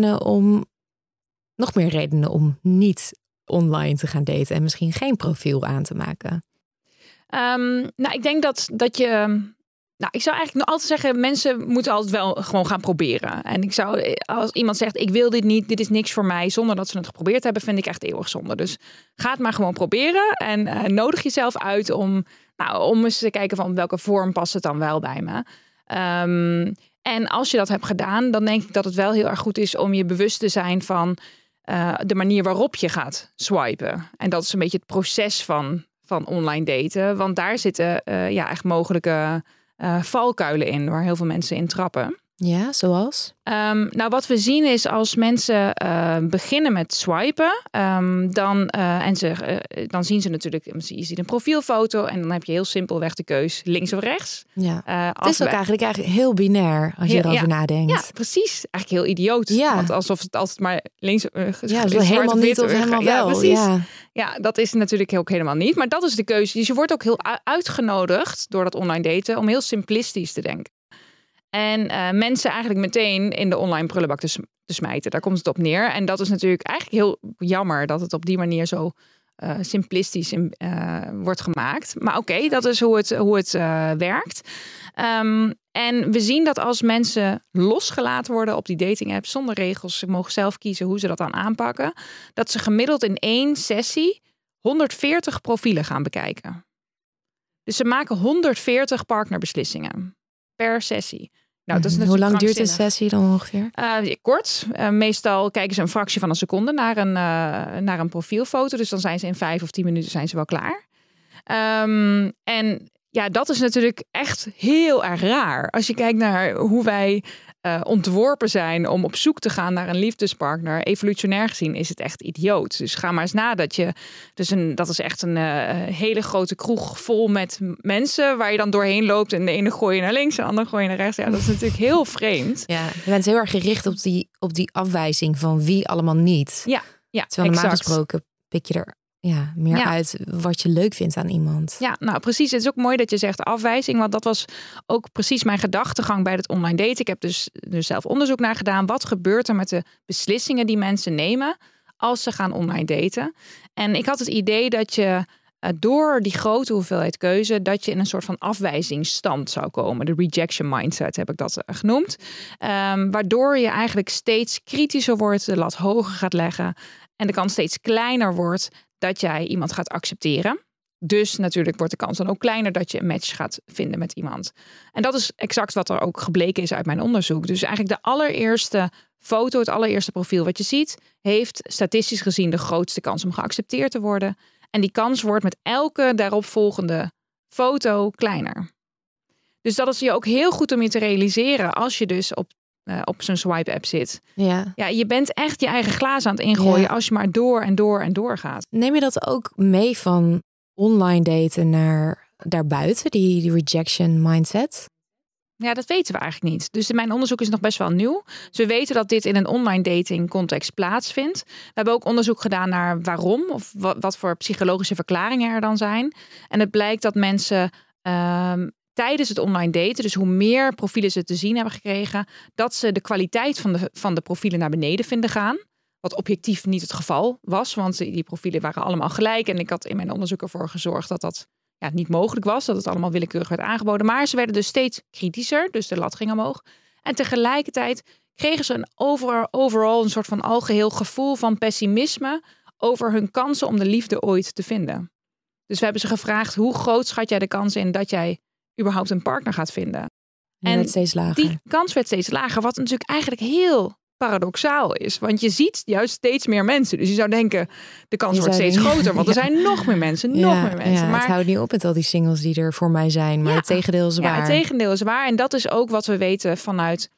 nog meer redenen om niet online te gaan daten en misschien geen profiel aan te maken? Ik denk dat je... ik zou eigenlijk altijd zeggen, mensen moeten altijd wel gewoon gaan proberen. En ik zou, als iemand zegt, ik wil dit niet, dit is niks voor mij, zonder dat ze het geprobeerd hebben, vind ik echt eeuwig zonde. Dus ga het maar gewoon proberen en nodig jezelf uit om eens te kijken van welke vorm past het dan wel bij me. En als je dat hebt gedaan, dan denk ik dat het wel heel erg goed is om je bewust te zijn van de manier waarop je gaat swipen. En dat is een beetje het proces van online daten. Want daar zitten echt mogelijke valkuilen in, waar heel veel mensen in trappen. Ja, zoals? Wat we zien is als mensen beginnen met swipen, dan zien ze natuurlijk, je ziet een profielfoto en dan heb je heel simpelweg de keus links of rechts. Ja. Het is ook eigenlijk heel binair als je erover nadenkt. Ja, precies. Eigenlijk heel idioot. Ja. Want alsof het altijd maar links helemaal niet of helemaal wel. Ja, precies. Ja, dat is natuurlijk ook helemaal niet. Maar dat is de keuze. Dus je wordt ook heel uitgenodigd door dat online daten om heel simplistisch te denken. En mensen eigenlijk meteen in de online prullenbak te smijten. Daar komt het op neer. En dat is natuurlijk eigenlijk heel jammer dat het op die manier zo simplistisch wordt gemaakt. Maar oké, dat is hoe het werkt. En we zien dat als mensen losgelaten worden op die dating app zonder regels, ze mogen zelf kiezen hoe ze dat dan aanpakken, dat ze gemiddeld in 1 sessie 140 profielen gaan bekijken. Dus ze maken 140 partnerbeslissingen per sessie. Nou, dat is hoe lang duurt een sessie dan ongeveer? Kort. Meestal kijken ze een fractie van een seconde naar een profielfoto. Dus dan zijn ze in 5 of 10 minuten zijn ze wel klaar. En dat is natuurlijk echt heel erg raar. Als je kijkt naar hoe wij ontworpen zijn om op zoek te gaan naar een liefdespartner. Evolutionair gezien is het echt idioot. Dus ga maar eens na dat je... dat is echt een hele grote kroeg vol met mensen waar je dan doorheen loopt en de ene gooi je naar links en de andere gooi je naar rechts. Ja, dat is natuurlijk heel vreemd. Ja, je bent heel erg gericht op die afwijzing van wie allemaal niet. Ja, terwijl normaal gesproken pik je er meer uit wat je leuk vindt aan iemand. Ja, nou precies. Het is ook mooi dat je zegt afwijzing. Want dat was ook precies mijn gedachtegang bij het online daten. Ik heb dus zelf onderzoek naar gedaan. Wat gebeurt er met de beslissingen die mensen nemen als ze gaan online daten? En ik had het idee dat je door die grote hoeveelheid keuze, dat je in een soort van afwijzingsstand zou komen. De rejection mindset heb ik dat genoemd. Waardoor je eigenlijk steeds kritischer wordt, de lat hoger gaat leggen en de kans steeds kleiner wordt dat jij iemand gaat accepteren. Dus natuurlijk wordt de kans dan ook kleiner dat je een match gaat vinden met iemand. En dat is exact wat er ook gebleken is uit mijn onderzoek. Dus eigenlijk de allereerste foto, het allereerste profiel wat je ziet, heeft statistisch gezien de grootste kans om geaccepteerd te worden. En die kans wordt met elke daaropvolgende foto kleiner. Dus dat is je ook heel goed om je te realiseren als je dus op zo'n swipe-app zit. Ja, je bent echt je eigen glaas aan het ingooien als je maar door en door en door gaat. Neem je dat ook mee van online daten naar daarbuiten, die rejection mindset? Ja, dat weten we eigenlijk niet. Dus mijn onderzoek is nog best wel nieuw. Dus we weten dat dit in een online dating context plaatsvindt. We hebben ook onderzoek gedaan naar waarom of wat voor psychologische verklaringen er dan zijn. En het blijkt dat mensen tijdens het online daten, dus hoe meer profielen ze te zien hebben gekregen, dat ze de kwaliteit van de profielen naar beneden vinden gaan. Wat objectief niet het geval was, want die profielen waren allemaal gelijk. En ik had in mijn onderzoek ervoor gezorgd dat dat niet mogelijk was. Dat het allemaal willekeurig werd aangeboden. Maar ze werden dus steeds kritischer, dus de lat ging omhoog. En tegelijkertijd kregen ze een overal een soort van algeheel gevoel van pessimisme over hun kansen om de liefde ooit te vinden. Dus we hebben ze gevraagd, hoe groot schat jij de kans in dat jij überhaupt een partner gaat vinden? En werd steeds lager. Die kans werd steeds lager, wat natuurlijk eigenlijk heel paradoxaal is. Want je ziet juist steeds meer mensen. Dus je zou denken, de kans wordt steeds groter. Want er zijn nog meer mensen, nog meer mensen. Ja, maar het houdt niet op met al die singles die er voor mij zijn. Maar het tegendeel is waar. Ja, het tegendeel is waar. En dat is ook wat we weten vanuit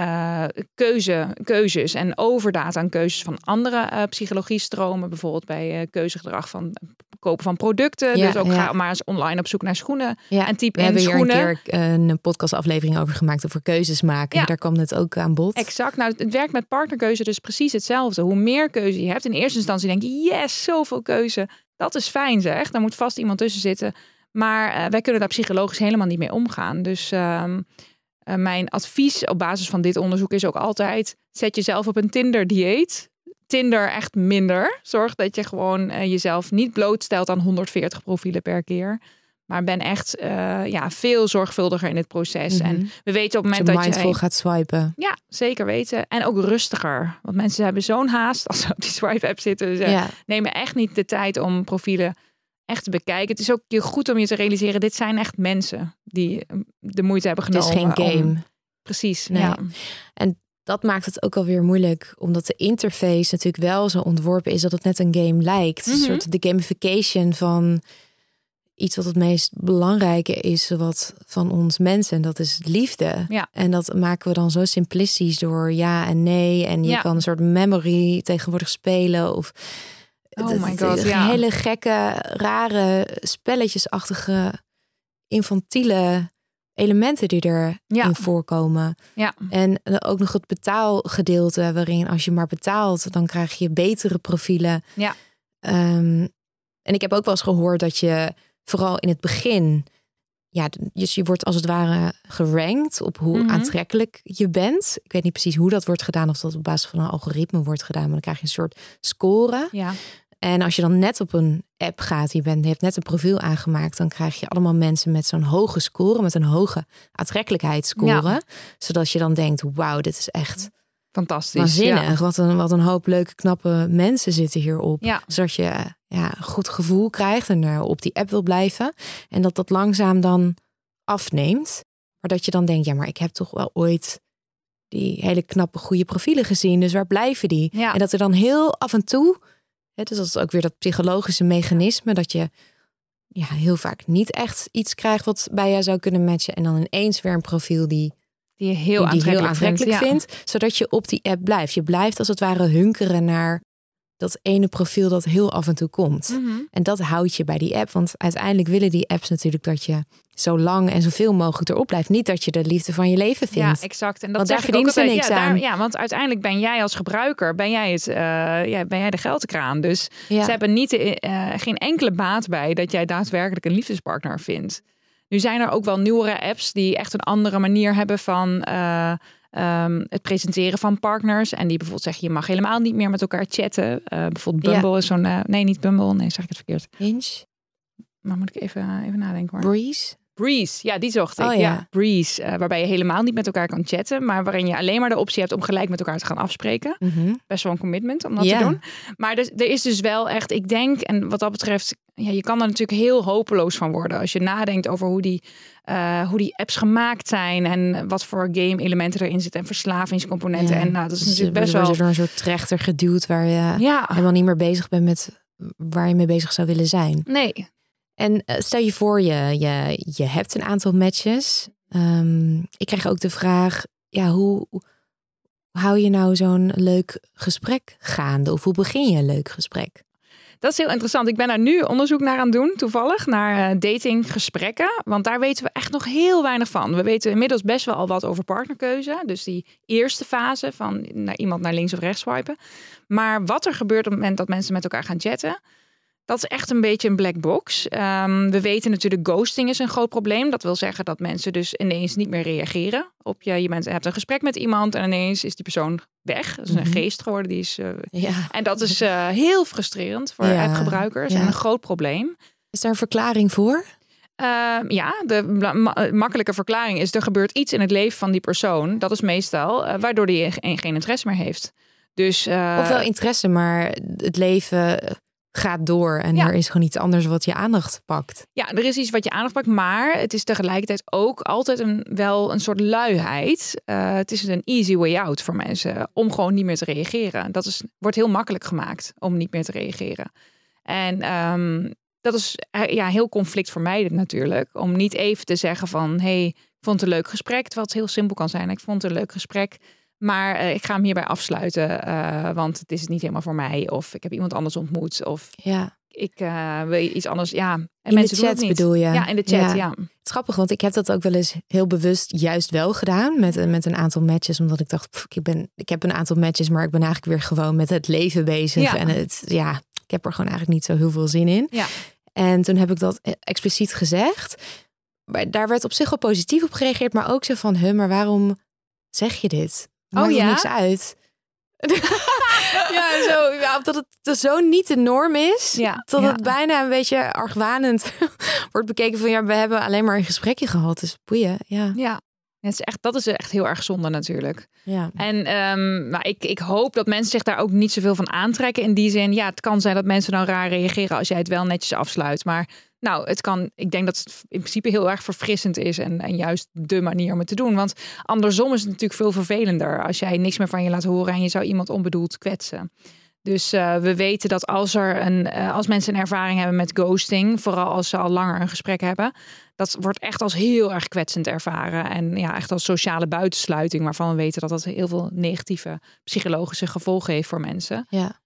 keuzes en overdata aan keuzes van andere psychologiestromen. Bijvoorbeeld bij keuzegedrag van kopen van producten. Dus ook ga maar eens online op zoek naar schoenen. Ja, en type in schoenen. We hebben hier een keer een podcastaflevering over gemaakt over keuzes maken. Ja. Daar kwam het ook aan bod. Exact. Nou, het werkt met partnerkeuze dus precies hetzelfde. Hoe meer keuze je hebt, in eerste instantie denk je, yes, zoveel keuze. Dat is fijn zeg. Daar moet vast iemand tussen zitten. Maar wij kunnen daar psychologisch helemaal niet mee omgaan. Dus mijn advies op basis van dit onderzoek is ook altijd... zet jezelf op een Tinder-dieet. Tinder echt minder. Zorg dat je gewoon jezelf niet blootstelt aan 140 profielen per keer. Maar ben echt veel zorgvuldiger in het proces. En we weten op het moment dat je mindful gaat swipen. Ja, zeker weten. En ook rustiger. Want mensen hebben zo'n haast als ze op die swipe-app zitten. Ze nemen echt niet de tijd om profielen echt te bekijken. Het is ook goed om je te realiseren... dit zijn echt mensen die de moeite hebben genomen. Het is geen game. Precies, nee. ja. En dat maakt het ook alweer moeilijk. Omdat de interface natuurlijk wel zo ontworpen is... dat het net een game lijkt. Een soort de gamification van... iets wat het meest belangrijke is wat van ons mensen. En dat is liefde. Ja. En dat maken we dan zo simplistisch door ja en nee. En je kan een soort memory tegenwoordig spelen. Of hele gekke, rare, spelletjesachtige, infantiele elementen die erin voorkomen. Ja. En ook nog het betaalgedeelte, waarin als je maar betaalt, dan krijg je betere profielen. Ja. En ik heb ook wel eens gehoord dat je vooral in het begin, je wordt als het ware gerankt op hoe aantrekkelijk je bent. Ik weet niet precies hoe dat wordt gedaan, of dat op basis van een algoritme wordt gedaan, maar dan krijg je een soort score. Ja. En als je dan net op een app gaat, je hebt net een profiel aangemaakt, dan krijg je allemaal mensen met zo'n hoge score, met een hoge aantrekkelijkheidsscore. Ja. Zodat je dan denkt, wauw, dit is echt fantastisch. Waanzinnig. Ja. Wat een hoop leuke, knappe mensen zitten hierop. Ja. Zodat je een goed gevoel krijgt en op die app wil blijven. En dat langzaam dan afneemt. Maar dat je dan denkt, maar ik heb toch wel ooit die hele knappe, goede profielen gezien. Dus waar blijven die? Ja. En dat er dan heel af en toe, dus dat is ook weer dat psychologische mechanisme, dat je heel vaak niet echt iets krijgt wat bij jou zou kunnen matchen. En dan ineens weer een profiel die je heel aantrekkelijk vindt. Zodat je op die app blijft. Je blijft als het ware hunkeren naar dat ene profiel dat heel af en toe komt. En dat houdt je bij die app. Want uiteindelijk willen die apps natuurlijk dat je zo lang en zoveel mogelijk erop blijft. Niet dat je de liefde van je leven vindt. Ja, exact. En dat want daar verdienen ze niks aan. Want uiteindelijk ben jij als gebruiker, ben jij de geldkraan. Dus ze hebben geen enkele baat bij dat jij daadwerkelijk een liefdespartner vindt. Nu zijn er ook wel nieuwere apps die echt een andere manier hebben van het presenteren van partners. En die bijvoorbeeld zeggen, je mag helemaal niet meer met elkaar chatten. Bijvoorbeeld Bumble is zo'n... nee, niet Bumble. Nee, zeg ik het verkeerd. Hinge? Maar moet ik even nadenken hoor. Breeze, ja, die zocht ik. Ja. Breeze, waarbij je helemaal niet met elkaar kan chatten, maar waarin je alleen maar de optie hebt om gelijk met elkaar te gaan afspreken. Best wel een commitment om dat te doen. Maar er is dus wel echt, ik denk, en wat dat betreft, je kan er natuurlijk heel hopeloos van worden als je nadenkt over hoe die apps gemaakt zijn en wat voor game elementen erin zitten en verslavingscomponenten. En dat is natuurlijk best wel door een soort trechter geduwd waar je helemaal niet meer bezig bent met waar je mee bezig zou willen zijn. Nee. En stel je voor, je hebt een aantal matches. Ik krijg ook de vraag, hoe hou je nou zo'n leuk gesprek gaande? Of hoe begin je een leuk gesprek? Dat is heel interessant. Ik ben daar nu onderzoek naar aan het doen, toevallig, naar datinggesprekken. Want daar weten we echt nog heel weinig van. We weten inmiddels best wel al wat over partnerkeuze. Dus die eerste fase van iemand naar links of rechts swipen. Maar wat er gebeurt op het moment dat mensen met elkaar gaan chatten, dat is echt een beetje een black box. We weten natuurlijk, ghosting is een groot probleem. Dat wil zeggen dat mensen dus ineens niet meer reageren op je. Je hebt een gesprek met iemand en ineens is die persoon weg. Dat is een geest geworden. Die is, En dat is heel frustrerend voor appgebruikers en een groot probleem. Is daar een verklaring voor? De makkelijke verklaring is, er gebeurt iets in het leven van die persoon. Dat is meestal waardoor die geen interesse meer heeft. Dus, of wel interesse, maar het leven gaat door en er is gewoon iets anders wat je aandacht pakt. Ja, er is iets wat je aandacht pakt, maar het is tegelijkertijd ook altijd wel een soort luiheid. Het is een easy way out voor mensen om gewoon niet meer te reageren. Wordt heel makkelijk gemaakt om niet meer te reageren. En dat is heel conflictvermijdend natuurlijk. Om niet even te zeggen van, hey, ik vond het een leuk gesprek. Terwijl het heel simpel kan zijn. Ik vond het een leuk gesprek. Maar ik ga hem hierbij afsluiten, want het is niet helemaal voor mij. Of ik heb iemand anders ontmoet. Of ik wil iets anders. Ja, en in mensen de chat doen het niet. Bedoel je? Ja, in de chat, ja. Het is grappig, want ik heb dat ook wel eens heel bewust juist wel gedaan. Met een aantal matches. Omdat ik dacht, ik heb een aantal matches, maar ik ben eigenlijk weer gewoon met het leven bezig. Ja. En ik heb er gewoon eigenlijk niet zo heel veel zin in. Ja. En toen heb ik dat expliciet gezegd. Maar daar werd op zich wel positief op gereageerd. Maar ook zo van, maar waarom zeg je dit? Maakt er niks uit. Dat het zo niet de norm is. Dat het bijna een beetje argwanend wordt bekeken van... we hebben alleen maar een gesprekje gehad. Dus boeien, Ja. Dat is echt heel erg zonde natuurlijk. Ja. En ik hoop dat mensen zich daar ook niet zoveel van aantrekken. In die zin, het kan zijn dat mensen dan raar reageren als jij het wel netjes afsluit. Maar ik denk dat het in principe heel erg verfrissend is. En juist de manier om het te doen. Want andersom is het natuurlijk veel vervelender. Als jij niks meer van je laat horen en je zou iemand onbedoeld kwetsen. Dus we weten dat als mensen een ervaring hebben met ghosting, vooral als ze al langer een gesprek hebben, dat wordt echt als heel erg kwetsend ervaren. En echt als sociale buitensluiting, waarvan we weten dat dat heel veel negatieve psychologische gevolgen heeft voor mensen. Ja.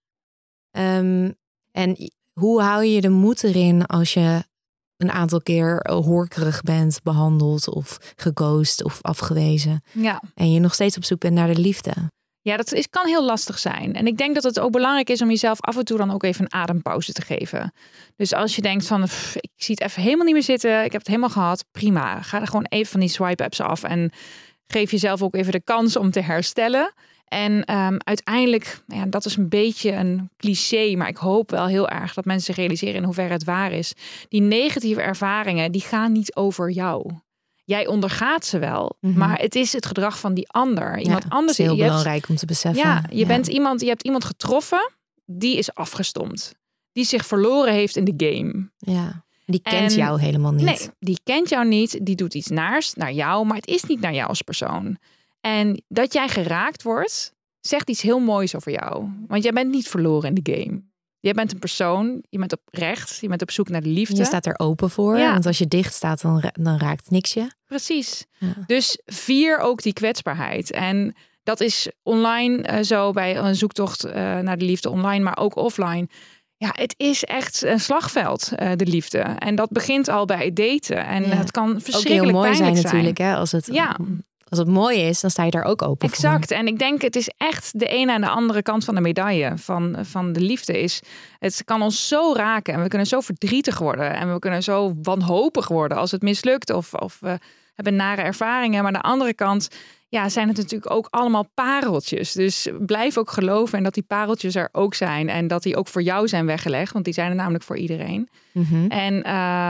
En hoe hou je de moed erin als je een aantal keer horkerig bent behandeld of geghost of afgewezen? Ja. En je nog steeds op zoek bent naar de liefde? Ja, kan heel lastig zijn. En ik denk dat het ook belangrijk is om jezelf af en toe dan ook even een adempauze te geven. Dus als je denkt van, ik zie het even helemaal niet meer zitten. Ik heb het helemaal gehad. Prima. Ga er gewoon even van die swipe apps af. En geef jezelf ook even de kans om te herstellen. En uiteindelijk, dat is een beetje een cliché. Maar ik hoop wel heel erg dat mensen zich realiseren in hoeverre het waar is. Die negatieve ervaringen, die gaan niet over jou. Jij ondergaat ze wel, maar het is het gedrag van die ander. Iemand anders. Het is heel belangrijk om te beseffen. Je hebt iemand getroffen, die is afgestompt. Die zich verloren heeft in de game. Ja, die kent jou helemaal niet. Nee, die kent jou niet. Die doet iets naars naar jou, maar het is niet naar jou als persoon. En dat jij geraakt wordt, zegt iets heel moois over jou. Want jij bent niet verloren in de game. Je bent een persoon, je bent oprecht, je bent op zoek naar de liefde. Je staat er open voor, want als je dicht staat, dan raakt niks je. Precies. Ja. Dus vier ook die kwetsbaarheid. En dat is online zo bij een zoektocht naar de liefde online, maar ook offline. Ja, het is echt een slagveld, de liefde. En dat begint al bij het daten. En het kan verschrikkelijk ook heel mooi zijn natuurlijk, hè, als het mooi is, dan sta je daar ook open voor. Exact. En ik denk, het is echt de ene en de andere kant van de medaille van de liefde. Het kan ons zo raken en we kunnen zo verdrietig worden. En we kunnen zo wanhopig worden als het mislukt of we hebben nare ervaringen. Maar aan de andere kant zijn het natuurlijk ook allemaal pareltjes. Dus blijf ook geloven en dat die pareltjes er ook zijn. En dat die ook voor jou zijn weggelegd. Want die zijn er namelijk voor iedereen. En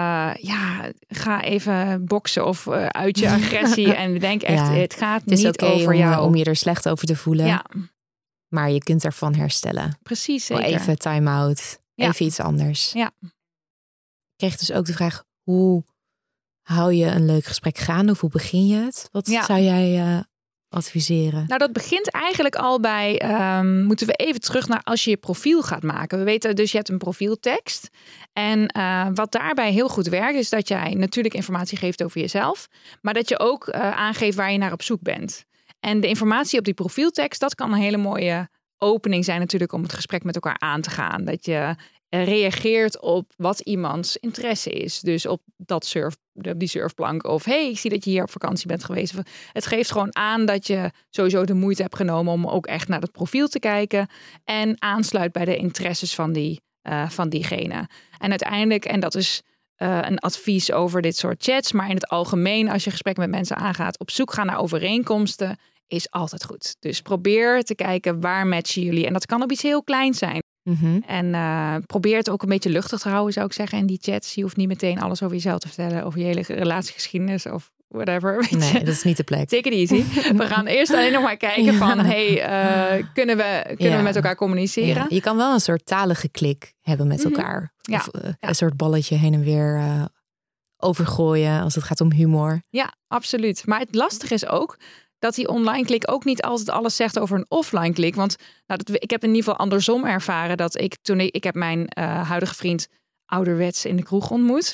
ga even boksen of uit je agressie. En denk echt, het gaat niet over jou. Om je er slecht over te voelen. Ja. Maar je kunt ervan herstellen. Precies, zeker. Even time-out. Even iets anders. Ja. Ik kreeg dus ook de vraag, hoe hou je een leuk gesprek gaande? Of hoe begin je het? Wat zou jij adviseren? Nou, dat begint eigenlijk al bij, moeten we even terug naar als je je profiel gaat maken. We weten dus, je hebt een profieltekst. En wat daarbij heel goed werkt, is dat jij natuurlijk informatie geeft over jezelf. Maar dat je ook aangeeft waar je naar op zoek bent. En de informatie op die profieltekst, dat kan een hele mooie opening zijn natuurlijk om het gesprek met elkaar aan te gaan. Dat je reageert op wat iemands interesse is. Dus op die surfplank. Of hey, ik zie dat je hier op vakantie bent geweest. Het geeft gewoon aan dat je sowieso de moeite hebt genomen om ook echt naar het profiel te kijken. En aansluit bij de interesses van diegene. En uiteindelijk, en dat is een advies over dit soort chats. Maar in het algemeen, als je gesprekken met mensen aangaat, op zoek gaan naar overeenkomsten is altijd goed. Dus probeer te kijken waar matchen jullie. En dat kan op iets heel kleins zijn. En probeer het ook een beetje luchtig te houden, zou ik zeggen, in die chats. Je hoeft niet meteen alles over jezelf te vertellen, over je hele relatiegeschiedenis of whatever. Nee, dat is niet de plek. Take it easy. We gaan eerst alleen nog maar kijken van, kunnen we met elkaar communiceren? Ja. Je kan wel een soort talige klik hebben met elkaar. Of een soort balletje heen en weer overgooien als het gaat om humor. Ja, absoluut. Maar het lastige is ook dat die online klik ook niet altijd alles zegt over een offline klik. Want ik heb in ieder geval andersom ervaren dat ik heb mijn huidige vriend ouderwets in de kroeg ontmoet.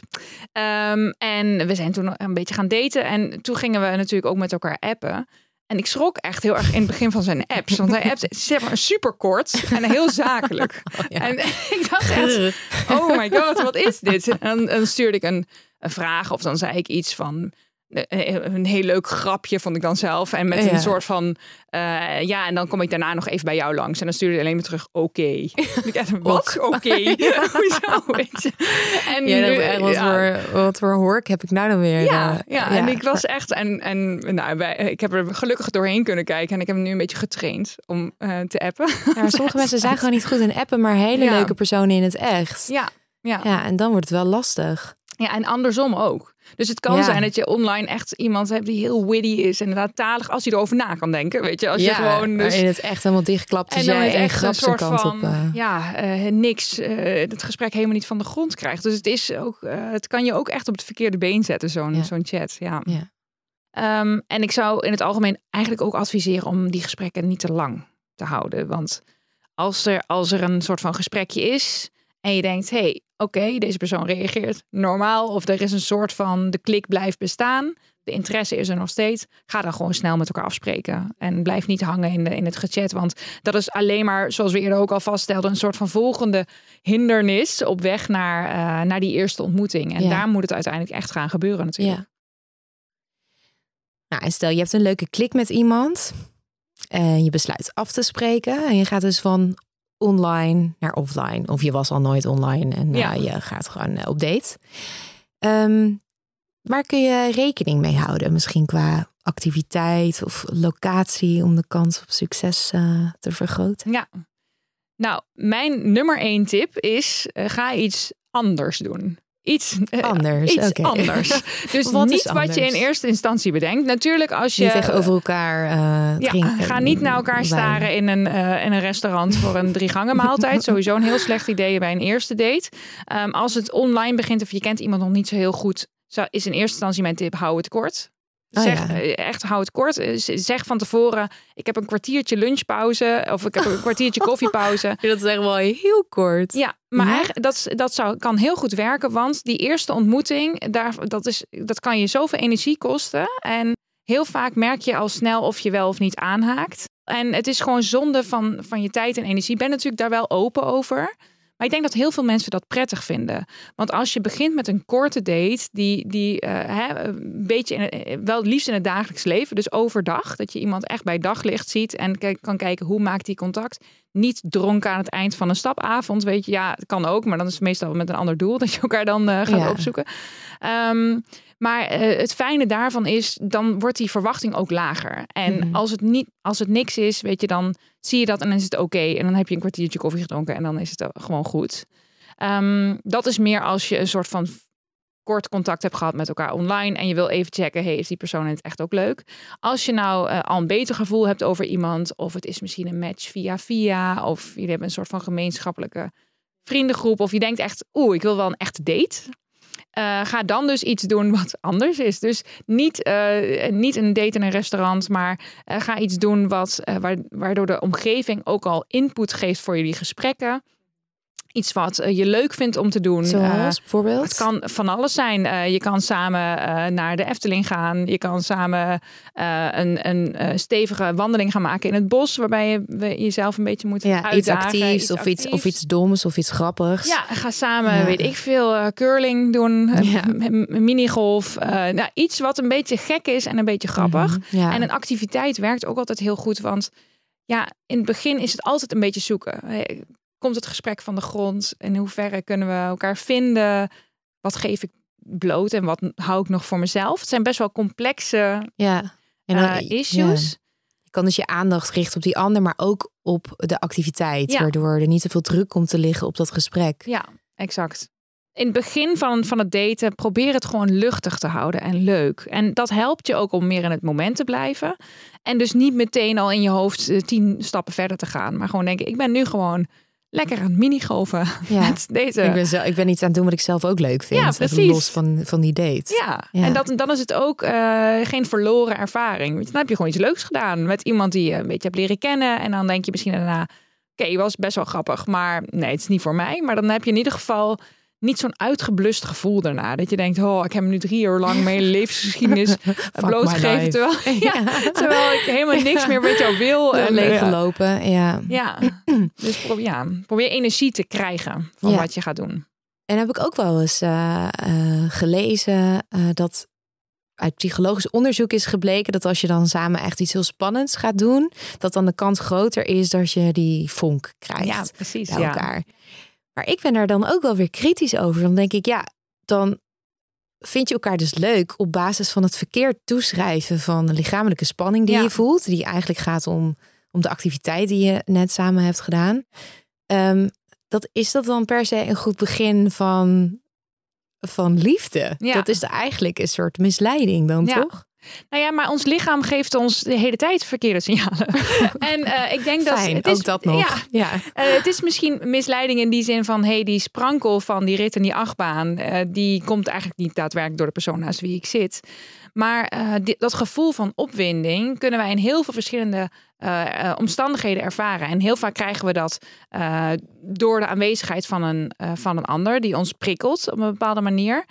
En we zijn toen een beetje gaan daten. En toen gingen we natuurlijk ook met elkaar appen. En ik schrok echt heel erg in het begin van zijn apps. Want hij appt super kort en heel zakelijk. En ik dacht echt, oh my god, wat is dit? En dan stuurde ik een vraag of dan zei ik iets van, een heel leuk grapje vond ik dan zelf. En met een soort van... en dan kom ik daarna nog even bij jou langs. En dan stuurde je alleen maar terug, oké. Wat? Oké. Hoezo? Weet je? En wat voor hork heb ik nou dan weer? En ik was echt... ik heb er gelukkig doorheen kunnen kijken. En ik heb hem nu een beetje getraind om te appen. Ja, sommige mensen zijn gewoon niet goed in appen, maar hele leuke personen in het echt. Ja, en dan wordt het wel lastig. Ja, en andersom ook. Dus het kan zijn dat je online echt iemand hebt die heel witty is. En inderdaad talig, als hij erover na kan denken. Weet je, als je gewoon... Dus... in het echt helemaal dichtklapt. Dus jij één grap zijn kant van, op. Niks. Het gesprek helemaal niet van de grond krijgt. Dus het is ook... het kan je ook echt op het verkeerde been zetten, zo'n chat. Ja. En ik zou in het algemeen eigenlijk ook adviseren om die gesprekken niet te lang te houden. Want als er een soort van gesprekje is... en je denkt, oké, deze persoon reageert normaal. Of er is een soort van, de klik blijft bestaan. De interesse is er nog steeds. Ga dan gewoon snel met elkaar afspreken. En blijf niet hangen in het gechat. Want dat is alleen maar, zoals we eerder ook al vaststelden... een soort van volgende hindernis op weg naar die eerste ontmoeting. En daar moet het uiteindelijk echt gaan gebeuren natuurlijk. Ja. Nou, en stel je hebt een leuke klik met iemand... en je besluit af te spreken... en je gaat dus van... online naar offline. Of je was al nooit online en je gaat gewoon op date. Waar kun je rekening mee houden? Misschien qua activiteit of locatie om de kans op succes te vergroten? Ja, nou, mijn nummer 1 tip is ga iets anders doen. Iets anders. Dus niet wat je in eerste instantie bedenkt. Natuurlijk als je... Niet tegenover elkaar ga niet naar elkaar staren in een restaurant voor een 3-gangen maaltijd. Sowieso een heel slecht idee bij een eerste date. Als het online begint of je kent iemand nog niet zo heel goed... is in eerste instantie mijn tip, hou het kort. Echt, hou het kort. Zeg van tevoren, ik heb een kwartiertje lunchpauze of ik heb een kwartiertje koffiepauze. Dat is echt wel heel kort. Ja, maar dat kan heel goed werken, want die eerste ontmoeting, dat kan je zoveel energie kosten. En heel vaak merk je al snel of je wel of niet aanhaakt. En het is gewoon zonde van je tijd en energie. Ik ben natuurlijk daar wel open over. Maar ik denk dat heel veel mensen dat prettig vinden. Want als je begint met een korte date, die een beetje wel liefst in het dagelijks leven, dus overdag, dat je iemand echt bij daglicht ziet en kan kijken hoe maakt die contact. Niet dronken aan het eind van een stapavond, weet je, het kan ook, maar dan is het meestal met een ander doel dat je elkaar dan gaat opzoeken. Maar het fijne daarvan is, dan wordt die verwachting ook lager. En als het niks is, weet je, dan zie je dat en dan is het oké. En dan heb je een kwartiertje koffie gedronken en dan is het gewoon goed. Dat is meer als je een soort van kort contact hebt gehad met elkaar online en je wil even checken, is die persoon het echt ook leuk? Als je nou al een beter gevoel hebt over iemand, of het is misschien een match via, of jullie hebben een soort van gemeenschappelijke vriendengroep, of je denkt echt, ik wil wel een echte date. Ga dan dus iets doen wat anders is. Dus niet een date in een restaurant, maar ga iets doen waardoor de omgeving ook al input geeft voor jullie gesprekken. Iets wat je leuk vindt om te doen. Zoals bijvoorbeeld? Het kan van alles zijn. Je kan samen naar de Efteling gaan. Je kan samen een stevige wandeling gaan maken in het bos. Waarbij je jezelf een beetje moet uitdagen. Iets actiefs of iets doms of iets grappigs. Ja, ga samen, weet ik veel, curling doen. Minigolf. Iets wat een beetje gek is en een beetje grappig. En een activiteit werkt ook altijd heel goed. Want in het begin is het altijd een beetje zoeken. Komt het gesprek van de grond? In hoeverre kunnen we elkaar vinden? Wat geef ik bloot en wat hou ik nog voor mezelf? Het zijn best wel complexe issues. Ja. Je kan dus je aandacht richten op die ander, maar ook op de activiteit. Waardoor er niet zoveel druk komt te liggen op dat gesprek. Ja, exact. In het begin van het daten, probeer het gewoon luchtig te houden en leuk. En dat helpt je ook om meer in het moment te blijven. En dus niet meteen al in je hoofd 10 stappen verder te gaan. Maar gewoon denken, ik ben nu gewoon lekker aan het minigolven met deze. Ik ben iets aan het doen wat ik zelf ook leuk vind. Ja, precies. Los van die date. Ja. En dan is het ook geen verloren ervaring. Dan heb je gewoon iets leuks gedaan met iemand die je een beetje hebt leren kennen. En dan denk je misschien daarna, oké, was best wel grappig, maar nee, het is niet voor mij. Maar dan heb je in ieder geval niet zo'n uitgeblust gevoel daarna. Dat je denkt, ik heb hem nu 3 uur lang mijn hele levensgeschiedenis blootgegeven. Terwijl ik helemaal niks meer met jou wil. En leeggelopen, ja. Dus probeer energie te krijgen van wat je gaat doen. En heb ik ook wel eens gelezen dat uit psychologisch onderzoek is gebleken dat als je dan samen echt iets heel spannends gaat doen, dat dan de kans groter is dat je die vonk krijgt. Ja, precies. Bij elkaar. Maar ik ben daar dan ook wel weer kritisch over. Dan denk ik, dan vind je elkaar dus leuk op basis van het verkeerd toeschrijven van de lichamelijke spanning die je voelt. Die eigenlijk gaat om de activiteit die je net samen hebt gedaan. Is dat dan per se een goed begin van liefde? Ja. Dat is eigenlijk een soort misleiding dan, toch? Nou ja, maar ons lichaam geeft ons de hele tijd verkeerde signalen. En ik denk dat... Fijn, het is, ook dat nog. Ja. Het is misschien misleiding in die zin van... die sprankel van die rit en die achtbaan... die komt eigenlijk niet daadwerkelijk door de persoon naast wie ik zit. Maar dat gevoel van opwinding... kunnen wij in heel veel verschillende omstandigheden ervaren. En heel vaak krijgen we dat door de aanwezigheid van een ander... die ons prikkelt op een bepaalde manier.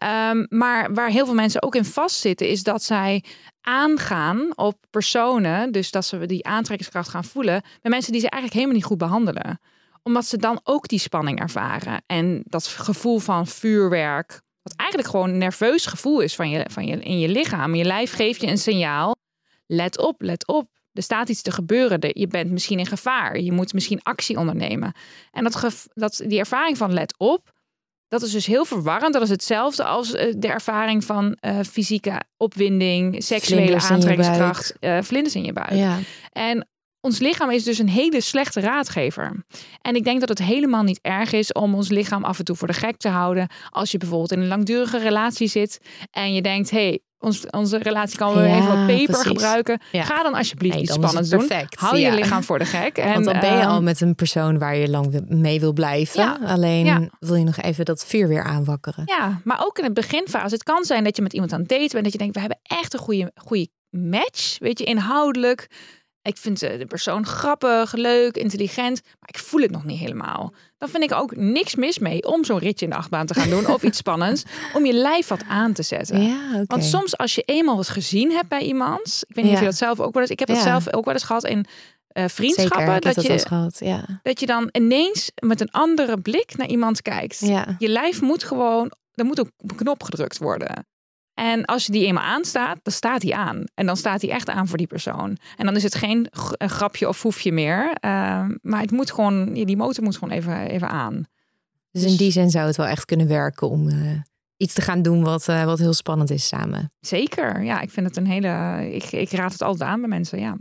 Maar waar heel veel mensen ook in vastzitten... is dat zij aangaan op personen... dus dat ze die aantrekkingskracht gaan voelen... bij mensen die ze eigenlijk helemaal niet goed behandelen. Omdat ze dan ook die spanning ervaren. En dat gevoel van vuurwerk... wat eigenlijk gewoon een nerveus gevoel is in je lichaam. Je lijf geeft je een signaal. Let op, let op. Er staat iets te gebeuren. Je bent misschien in gevaar. Je moet misschien actie ondernemen. En die ervaring van let op... dat is dus heel verwarrend. Dat is hetzelfde als de ervaring van fysieke opwinding... seksuele aantrekkingskracht, vlinders in je buik. Ja. En ons lichaam is dus een hele slechte raadgever. En ik denk dat het helemaal niet erg is om ons lichaam af en toe voor de gek te houden. Als je bijvoorbeeld in een langdurige relatie zit en je denkt... onze relatie kan we even wat peper gebruiken. Ja. Ga dan alsjeblieft iets spannends doen. Hou je lichaam voor de gek. Want dan ben je al met een persoon waar je lang mee wil blijven. Ja. Alleen wil je nog even dat vuur weer aanwakkeren. Ja, maar ook in het beginfase. Het kan zijn dat je met iemand aan het daten bent. Dat je denkt, we hebben echt een goede match. Weet je, inhoudelijk... Ik vind de persoon grappig, leuk, intelligent. Maar ik voel het nog niet helemaal. Dan vind ik ook niks mis mee om zo'n ritje in de achtbaan te gaan doen. Of iets spannends. Om je lijf wat aan te zetten. Ja, okay. Want soms als je eenmaal wat gezien hebt bij iemand. Ik weet niet of je dat zelf ook wel eens. Ik heb dat zelf ook wel eens gehad in vriendschappen. Zeker, dat je dan ineens met een andere blik naar iemand kijkt. Ja. Je lijf moet gewoon... Er moet ook op een knop gedrukt worden. En als je die eenmaal aanstaat, dan staat hij aan. En dan staat hij echt aan voor die persoon. En dan is het geen grapje of foefje meer. Maar het moet gewoon, die motor moet gewoon even aan. Dus in die zin zou het wel echt kunnen werken om iets te gaan doen wat heel spannend is samen. Zeker, ja. Ik vind het een hele... Ik raad het altijd aan bij mensen, ja.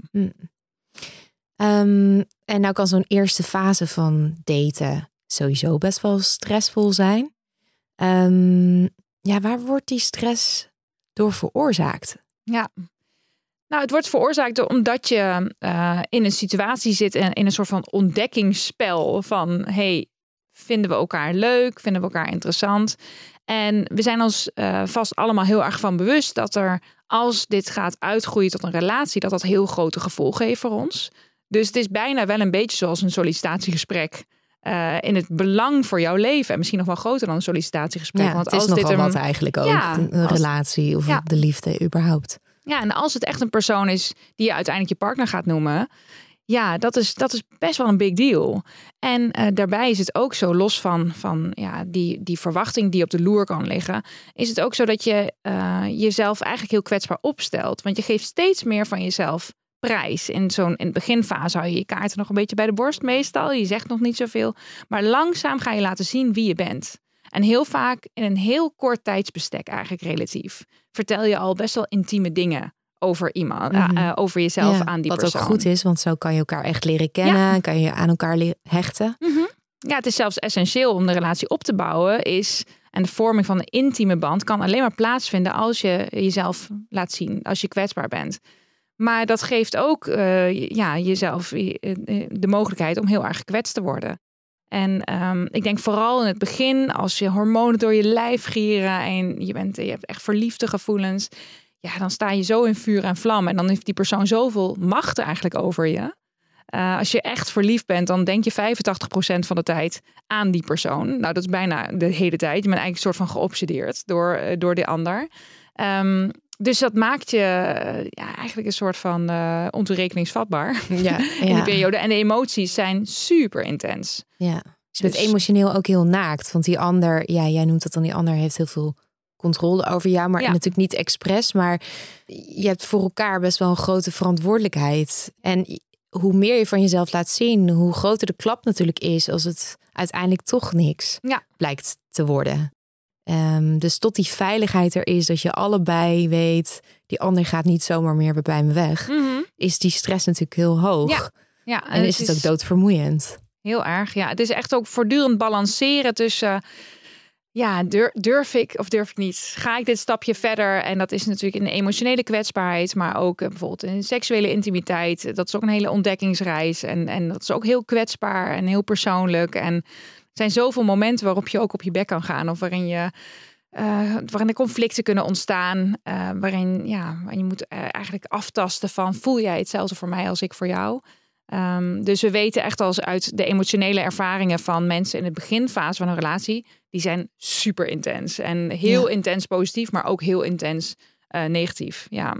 En nou kan zo'n eerste fase van daten sowieso best wel stressvol zijn. Waar wordt die stress door veroorzaakt? Ja, nou, het wordt veroorzaakt omdat je in een situatie zit en in een soort van ontdekkingsspel van, vinden we elkaar leuk? Vinden we elkaar interessant? En we zijn ons vast allemaal heel erg van bewust dat als dit gaat uitgroeien tot een relatie, dat heel grote gevolgen heeft voor ons. Dus het is bijna wel een beetje zoals een sollicitatiegesprek. In het belang voor jouw leven. En misschien nog wel groter dan een sollicitatiegesprek. Ja, want het is nogal wat eigenlijk ook. Een relatie of de liefde überhaupt. Ja, en als het echt een persoon is die je uiteindelijk je partner gaat noemen. Ja, dat is best wel een big deal. En daarbij is het ook zo, los van die verwachting die op de loer kan liggen. Is het ook zo dat je jezelf eigenlijk heel kwetsbaar opstelt. Want je geeft steeds meer van jezelf prijs. In het beginfase hou je je kaarten nog een beetje bij de borst meestal. Je zegt nog niet zoveel. Maar langzaam ga je laten zien wie je bent. En heel vaak in een heel kort tijdsbestek eigenlijk relatief. Vertel je al best wel intieme dingen over iemand. Over jezelf aan die persoon. Wat ook goed is, want zo kan je elkaar echt leren kennen. Ja. Kan je aan elkaar hechten. Mm-hmm. Ja, het is zelfs essentieel om de relatie op te bouwen. En de vorming van een intieme band kan alleen maar plaatsvinden als je jezelf laat zien. Als je kwetsbaar bent. Maar dat geeft ook jezelf de mogelijkheid om heel erg gekwetst te worden. En ik denk vooral in het begin, als je hormonen door je lijf gieren en je hebt echt verliefde gevoelens. Ja, dan sta je zo in vuur en vlam. En dan heeft die persoon zoveel macht eigenlijk over je. Als je echt verliefd bent, dan denk je 85% van de tijd aan die persoon. Nou, dat is bijna de hele tijd. Je bent eigenlijk een soort van geobsedeerd door die ander. Dus dat maakt je eigenlijk een soort van ontoerekeningsvatbaar in die periode. En de emoties zijn super intens. Ja, dus je bent emotioneel ook heel naakt. Want die ander, jij noemt het dan, die ander heeft heel veel controle over jou, maar natuurlijk niet expres. Maar je hebt voor elkaar best wel een grote verantwoordelijkheid. En hoe meer je van jezelf laat zien, hoe groter de klap natuurlijk is als het uiteindelijk toch niks blijkt te worden. Dus tot die veiligheid er is, dat je allebei weet, die ander gaat niet zomaar meer bij me weg, is die stress natuurlijk heel hoog. Ja, en is het ook doodvermoeiend. Heel erg, ja. Het is echt ook voortdurend balanceren tussen... durf ik of durf ik niet? Ga ik dit stapje verder? En dat is natuurlijk in de emotionele kwetsbaarheid, maar ook bijvoorbeeld in de seksuele intimiteit. Dat is ook een hele ontdekkingsreis. En dat is ook heel kwetsbaar en heel persoonlijk. En er zijn zoveel momenten waarop je ook op je bek kan gaan. Of waarin er conflicten kunnen ontstaan. Waarin je moet eigenlijk aftasten van, voel jij hetzelfde voor mij als ik voor jou? Dus we weten echt als uit de emotionele ervaringen van mensen in de beginfase van een relatie, die zijn super intens. En heel intens positief, maar ook heel intens negatief. Ja.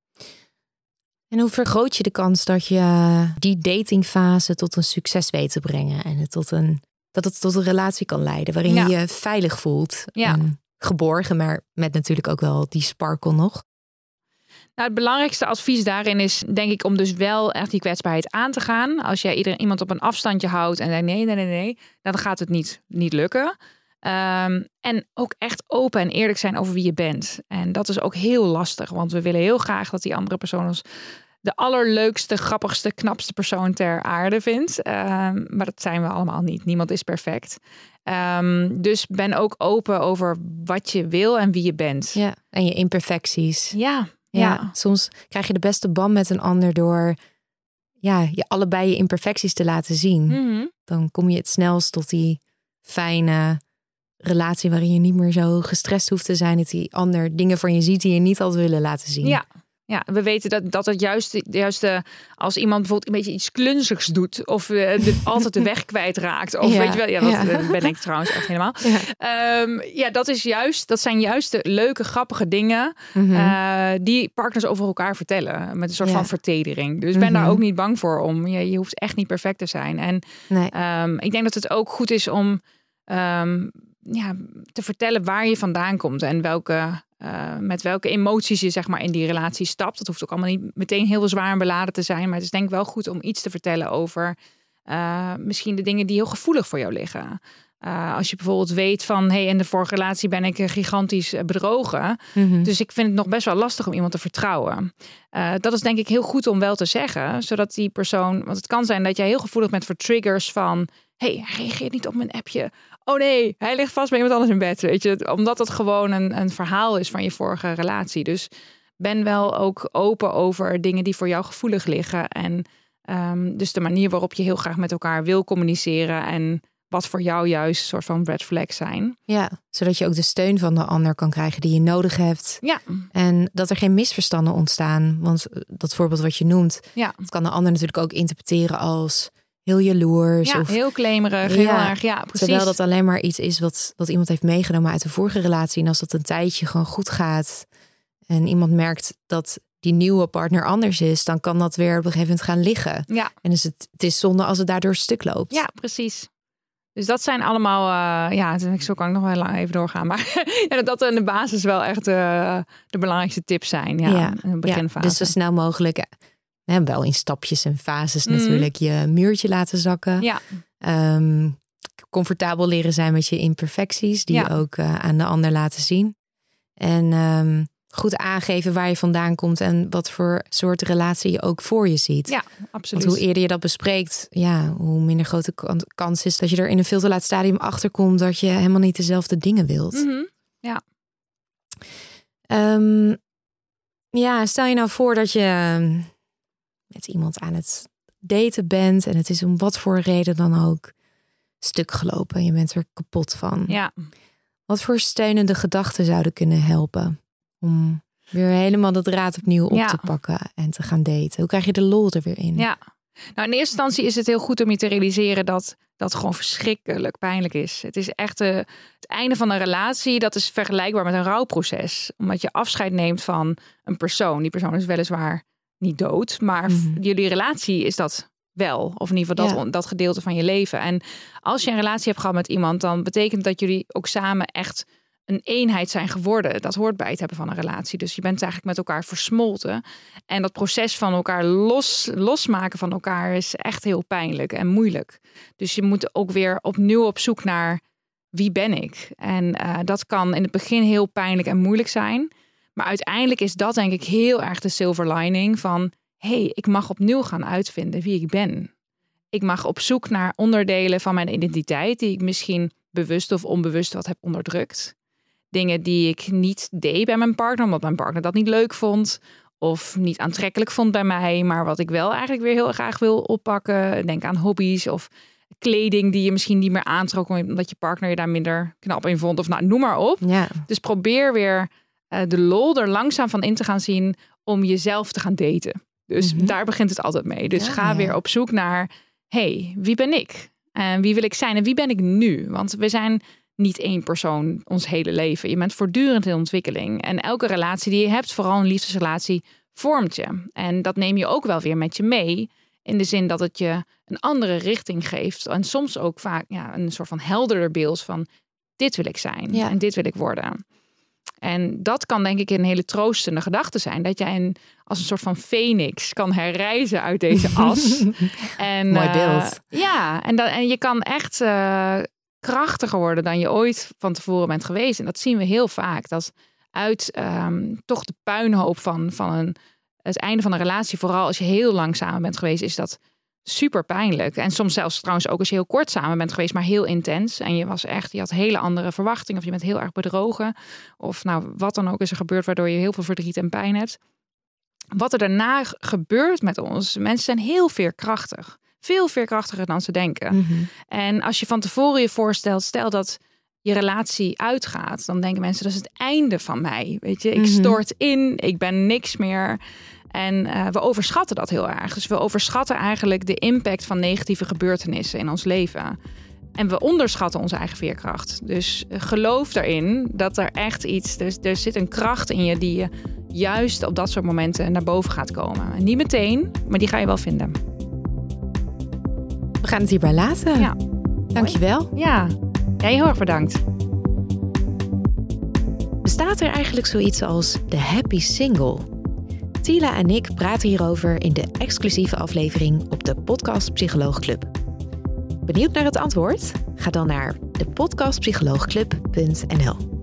En hoe vergroot je de kans dat je die datingfase tot een succes weet te brengen? En dat het tot een relatie kan leiden waarin je je veilig voelt. Ja. En geborgen, maar met natuurlijk ook wel die sparkle nog. Nou, het belangrijkste advies daarin is, denk ik, om dus wel echt die kwetsbaarheid aan te gaan. Als jij iemand op een afstandje houdt en denkt nee, dan gaat het niet lukken. En ook echt open en eerlijk zijn over wie je bent. En dat is ook heel lastig, want we willen heel graag dat die andere persoon ons de allerleukste, grappigste, knapste persoon ter aarde vindt. Maar dat zijn we allemaal niet. Niemand is perfect. Dus ben ook open over wat je wil en wie je bent. Ja, en je imperfecties. Ja, soms krijg je de beste band met een ander door je allebei je imperfecties te laten zien. Mm-hmm. Dan kom je het snelst tot die fijne relatie waarin je niet meer zo gestrest hoeft te zijn. Dat die ander dingen van je ziet die je niet had willen laten zien. Ja, we weten dat het juist als iemand bijvoorbeeld een beetje iets klunzigs doet of altijd de weg kwijtraakt. Of weet je wel, dat ben ik trouwens echt helemaal. Dat zijn juist de leuke, grappige dingen die partners over elkaar vertellen. Met een soort van vertedering. Dus ben daar ook niet bang voor om. Je hoeft echt niet perfect te zijn. En ik denk dat het ook goed is om te vertellen waar je vandaan komt en met welke emoties je zeg maar in die relatie stapt. Dat hoeft ook allemaal niet meteen heel zwaar en beladen te zijn. Maar het is denk ik wel goed om iets te vertellen over misschien de dingen die heel gevoelig voor jou liggen. Als je bijvoorbeeld weet van, in de vorige relatie ben ik gigantisch bedrogen. Dus ik vind het nog best wel lastig om iemand te vertrouwen. Dat is denk ik heel goed om wel te zeggen. Zodat die persoon, want het kan zijn dat jij heel gevoelig bent voor triggers van, hij reageert niet op mijn appje. Oh nee, hij ligt vast bij iemand anders in bed. Weet je? Omdat het gewoon een verhaal is van je vorige relatie. Dus ben wel ook open over dingen die voor jou gevoelig liggen. En dus de manier waarop je heel graag met elkaar wil communiceren. En wat voor jou juist een soort van red flags zijn. Ja, zodat je ook de steun van de ander kan krijgen die je nodig hebt. Ja. En dat er geen misverstanden ontstaan. Want dat voorbeeld wat je noemt, dat kan de ander natuurlijk ook interpreteren als heel jaloers. Ja, of heel claimerig, heel erg. Ja, precies. Terwijl dat alleen maar iets is wat iemand heeft meegenomen uit de vorige relatie. En als dat een tijdje gewoon goed gaat en iemand merkt dat die nieuwe partner anders is, dan kan dat weer op een gegeven moment gaan liggen. Ja. En dus het is zonde als het daardoor stuk loopt. Ja, precies. Dus dat zijn allemaal, zo kan ik nog wel lang even doorgaan. Maar dat in de basis wel echt de belangrijkste tips zijn. Ja, in de beginfase. Dus zo snel mogelijk, wel in stapjes en fases natuurlijk, je muurtje laten zakken. Ja. Comfortabel leren zijn met je imperfecties, die je ook aan de ander laten zien. En goed aangeven waar je vandaan komt en wat voor soort relatie je ook voor je ziet. Ja, absoluut. Want hoe eerder je dat bespreekt, hoe minder grote kans is dat je er in een veel te laat stadium achter komt dat je helemaal niet dezelfde dingen wilt. Ja. Stel je nou voor dat je met iemand aan het daten bent en het is om wat voor reden dan ook stuk gelopen. Je bent er kapot van. Ja. Wat voor steunende gedachten zouden kunnen helpen om weer helemaal de draad opnieuw op te pakken en te gaan daten? Hoe krijg je de lol er weer in? Ja. Nou, in eerste instantie is het heel goed om je te realiseren dat dat gewoon verschrikkelijk pijnlijk is. Het is echt het einde van een relatie. Dat is vergelijkbaar met een rouwproces. Omdat je afscheid neemt van een persoon. Die persoon is weliswaar niet dood, maar jullie relatie is dat wel. Of in ieder geval dat gedeelte van je leven. En als je een relatie hebt gehad met iemand, dan betekent dat jullie ook samen echt een eenheid zijn geworden. Dat hoort bij het hebben van een relatie. Dus je bent eigenlijk met elkaar versmolten. En dat proces van elkaar losmaken van elkaar is echt heel pijnlijk en moeilijk. Dus je moet ook weer opnieuw op zoek naar wie ben ik? En dat kan in het begin heel pijnlijk en moeilijk zijn. Maar uiteindelijk is dat denk ik heel erg de silver lining van ik mag opnieuw gaan uitvinden wie ik ben. Ik mag op zoek naar onderdelen van mijn identiteit die ik misschien bewust of onbewust wat heb onderdrukt. Dingen die ik niet deed bij mijn partner, omdat mijn partner dat niet leuk vond of niet aantrekkelijk vond bij mij, maar wat ik wel eigenlijk weer heel graag wil oppakken. Denk aan hobby's of kleding die je misschien niet meer aantrok omdat je partner je daar minder knap in vond of noem maar op. Ja. Dus probeer weer de lol er langzaam van in te gaan zien om jezelf te gaan daten. Dus daar begint het altijd mee. Dus ga weer op zoek naar wie ben ik? En wie wil ik zijn? En wie ben ik nu? Want we zijn niet één persoon ons hele leven. Je bent voortdurend in ontwikkeling. En elke relatie die je hebt, vooral een liefdesrelatie, vormt je. En dat neem je ook wel weer met je mee. In de zin dat het je een andere richting geeft. En soms ook vaak een soort van helderder beeld van dit wil ik zijn. En dit wil ik worden. En dat kan denk ik een hele troostende gedachte zijn. Dat jij als een soort van Phoenix kan herrijzen uit deze as. En, mooi beeld. En je kan echt krachtiger worden dan je ooit van tevoren bent geweest. En dat zien we heel vaak. Dat uit toch de puinhoop van het einde van een relatie, vooral als je heel lang samen bent geweest, is dat super pijnlijk. En soms zelfs trouwens ook als je heel kort samen bent geweest, maar heel intens. En je had hele andere verwachtingen. Of je bent heel erg bedrogen. Of wat dan ook is er gebeurd waardoor je heel veel verdriet en pijn hebt. Wat er daarna gebeurt met ons. Mensen zijn heel veerkrachtig. Veel veerkrachtiger dan ze denken. Mm-hmm. En als je van tevoren je voorstelt, stel dat je relatie uitgaat, dan denken mensen dat is het einde van mij. Weet je, ik stort in, ik ben niks meer. En we overschatten dat heel erg. Dus we overschatten eigenlijk de impact van negatieve gebeurtenissen in ons leven. En we onderschatten onze eigen veerkracht. Dus geloof erin dat er echt iets, er zit een kracht in je die je juist op dat soort momenten naar boven gaat komen. En niet meteen, maar die ga je wel vinden. We gaan het hierbij laten. Ja. Dankjewel. Ja, jij heel erg bedankt. Bestaat er eigenlijk zoiets als de happy single? Tila en ik praten hierover in de exclusieve aflevering op de Podcast Psycholoog Club. Benieuwd naar het antwoord? Ga dan naar depodcastpsycholoogclub.nl.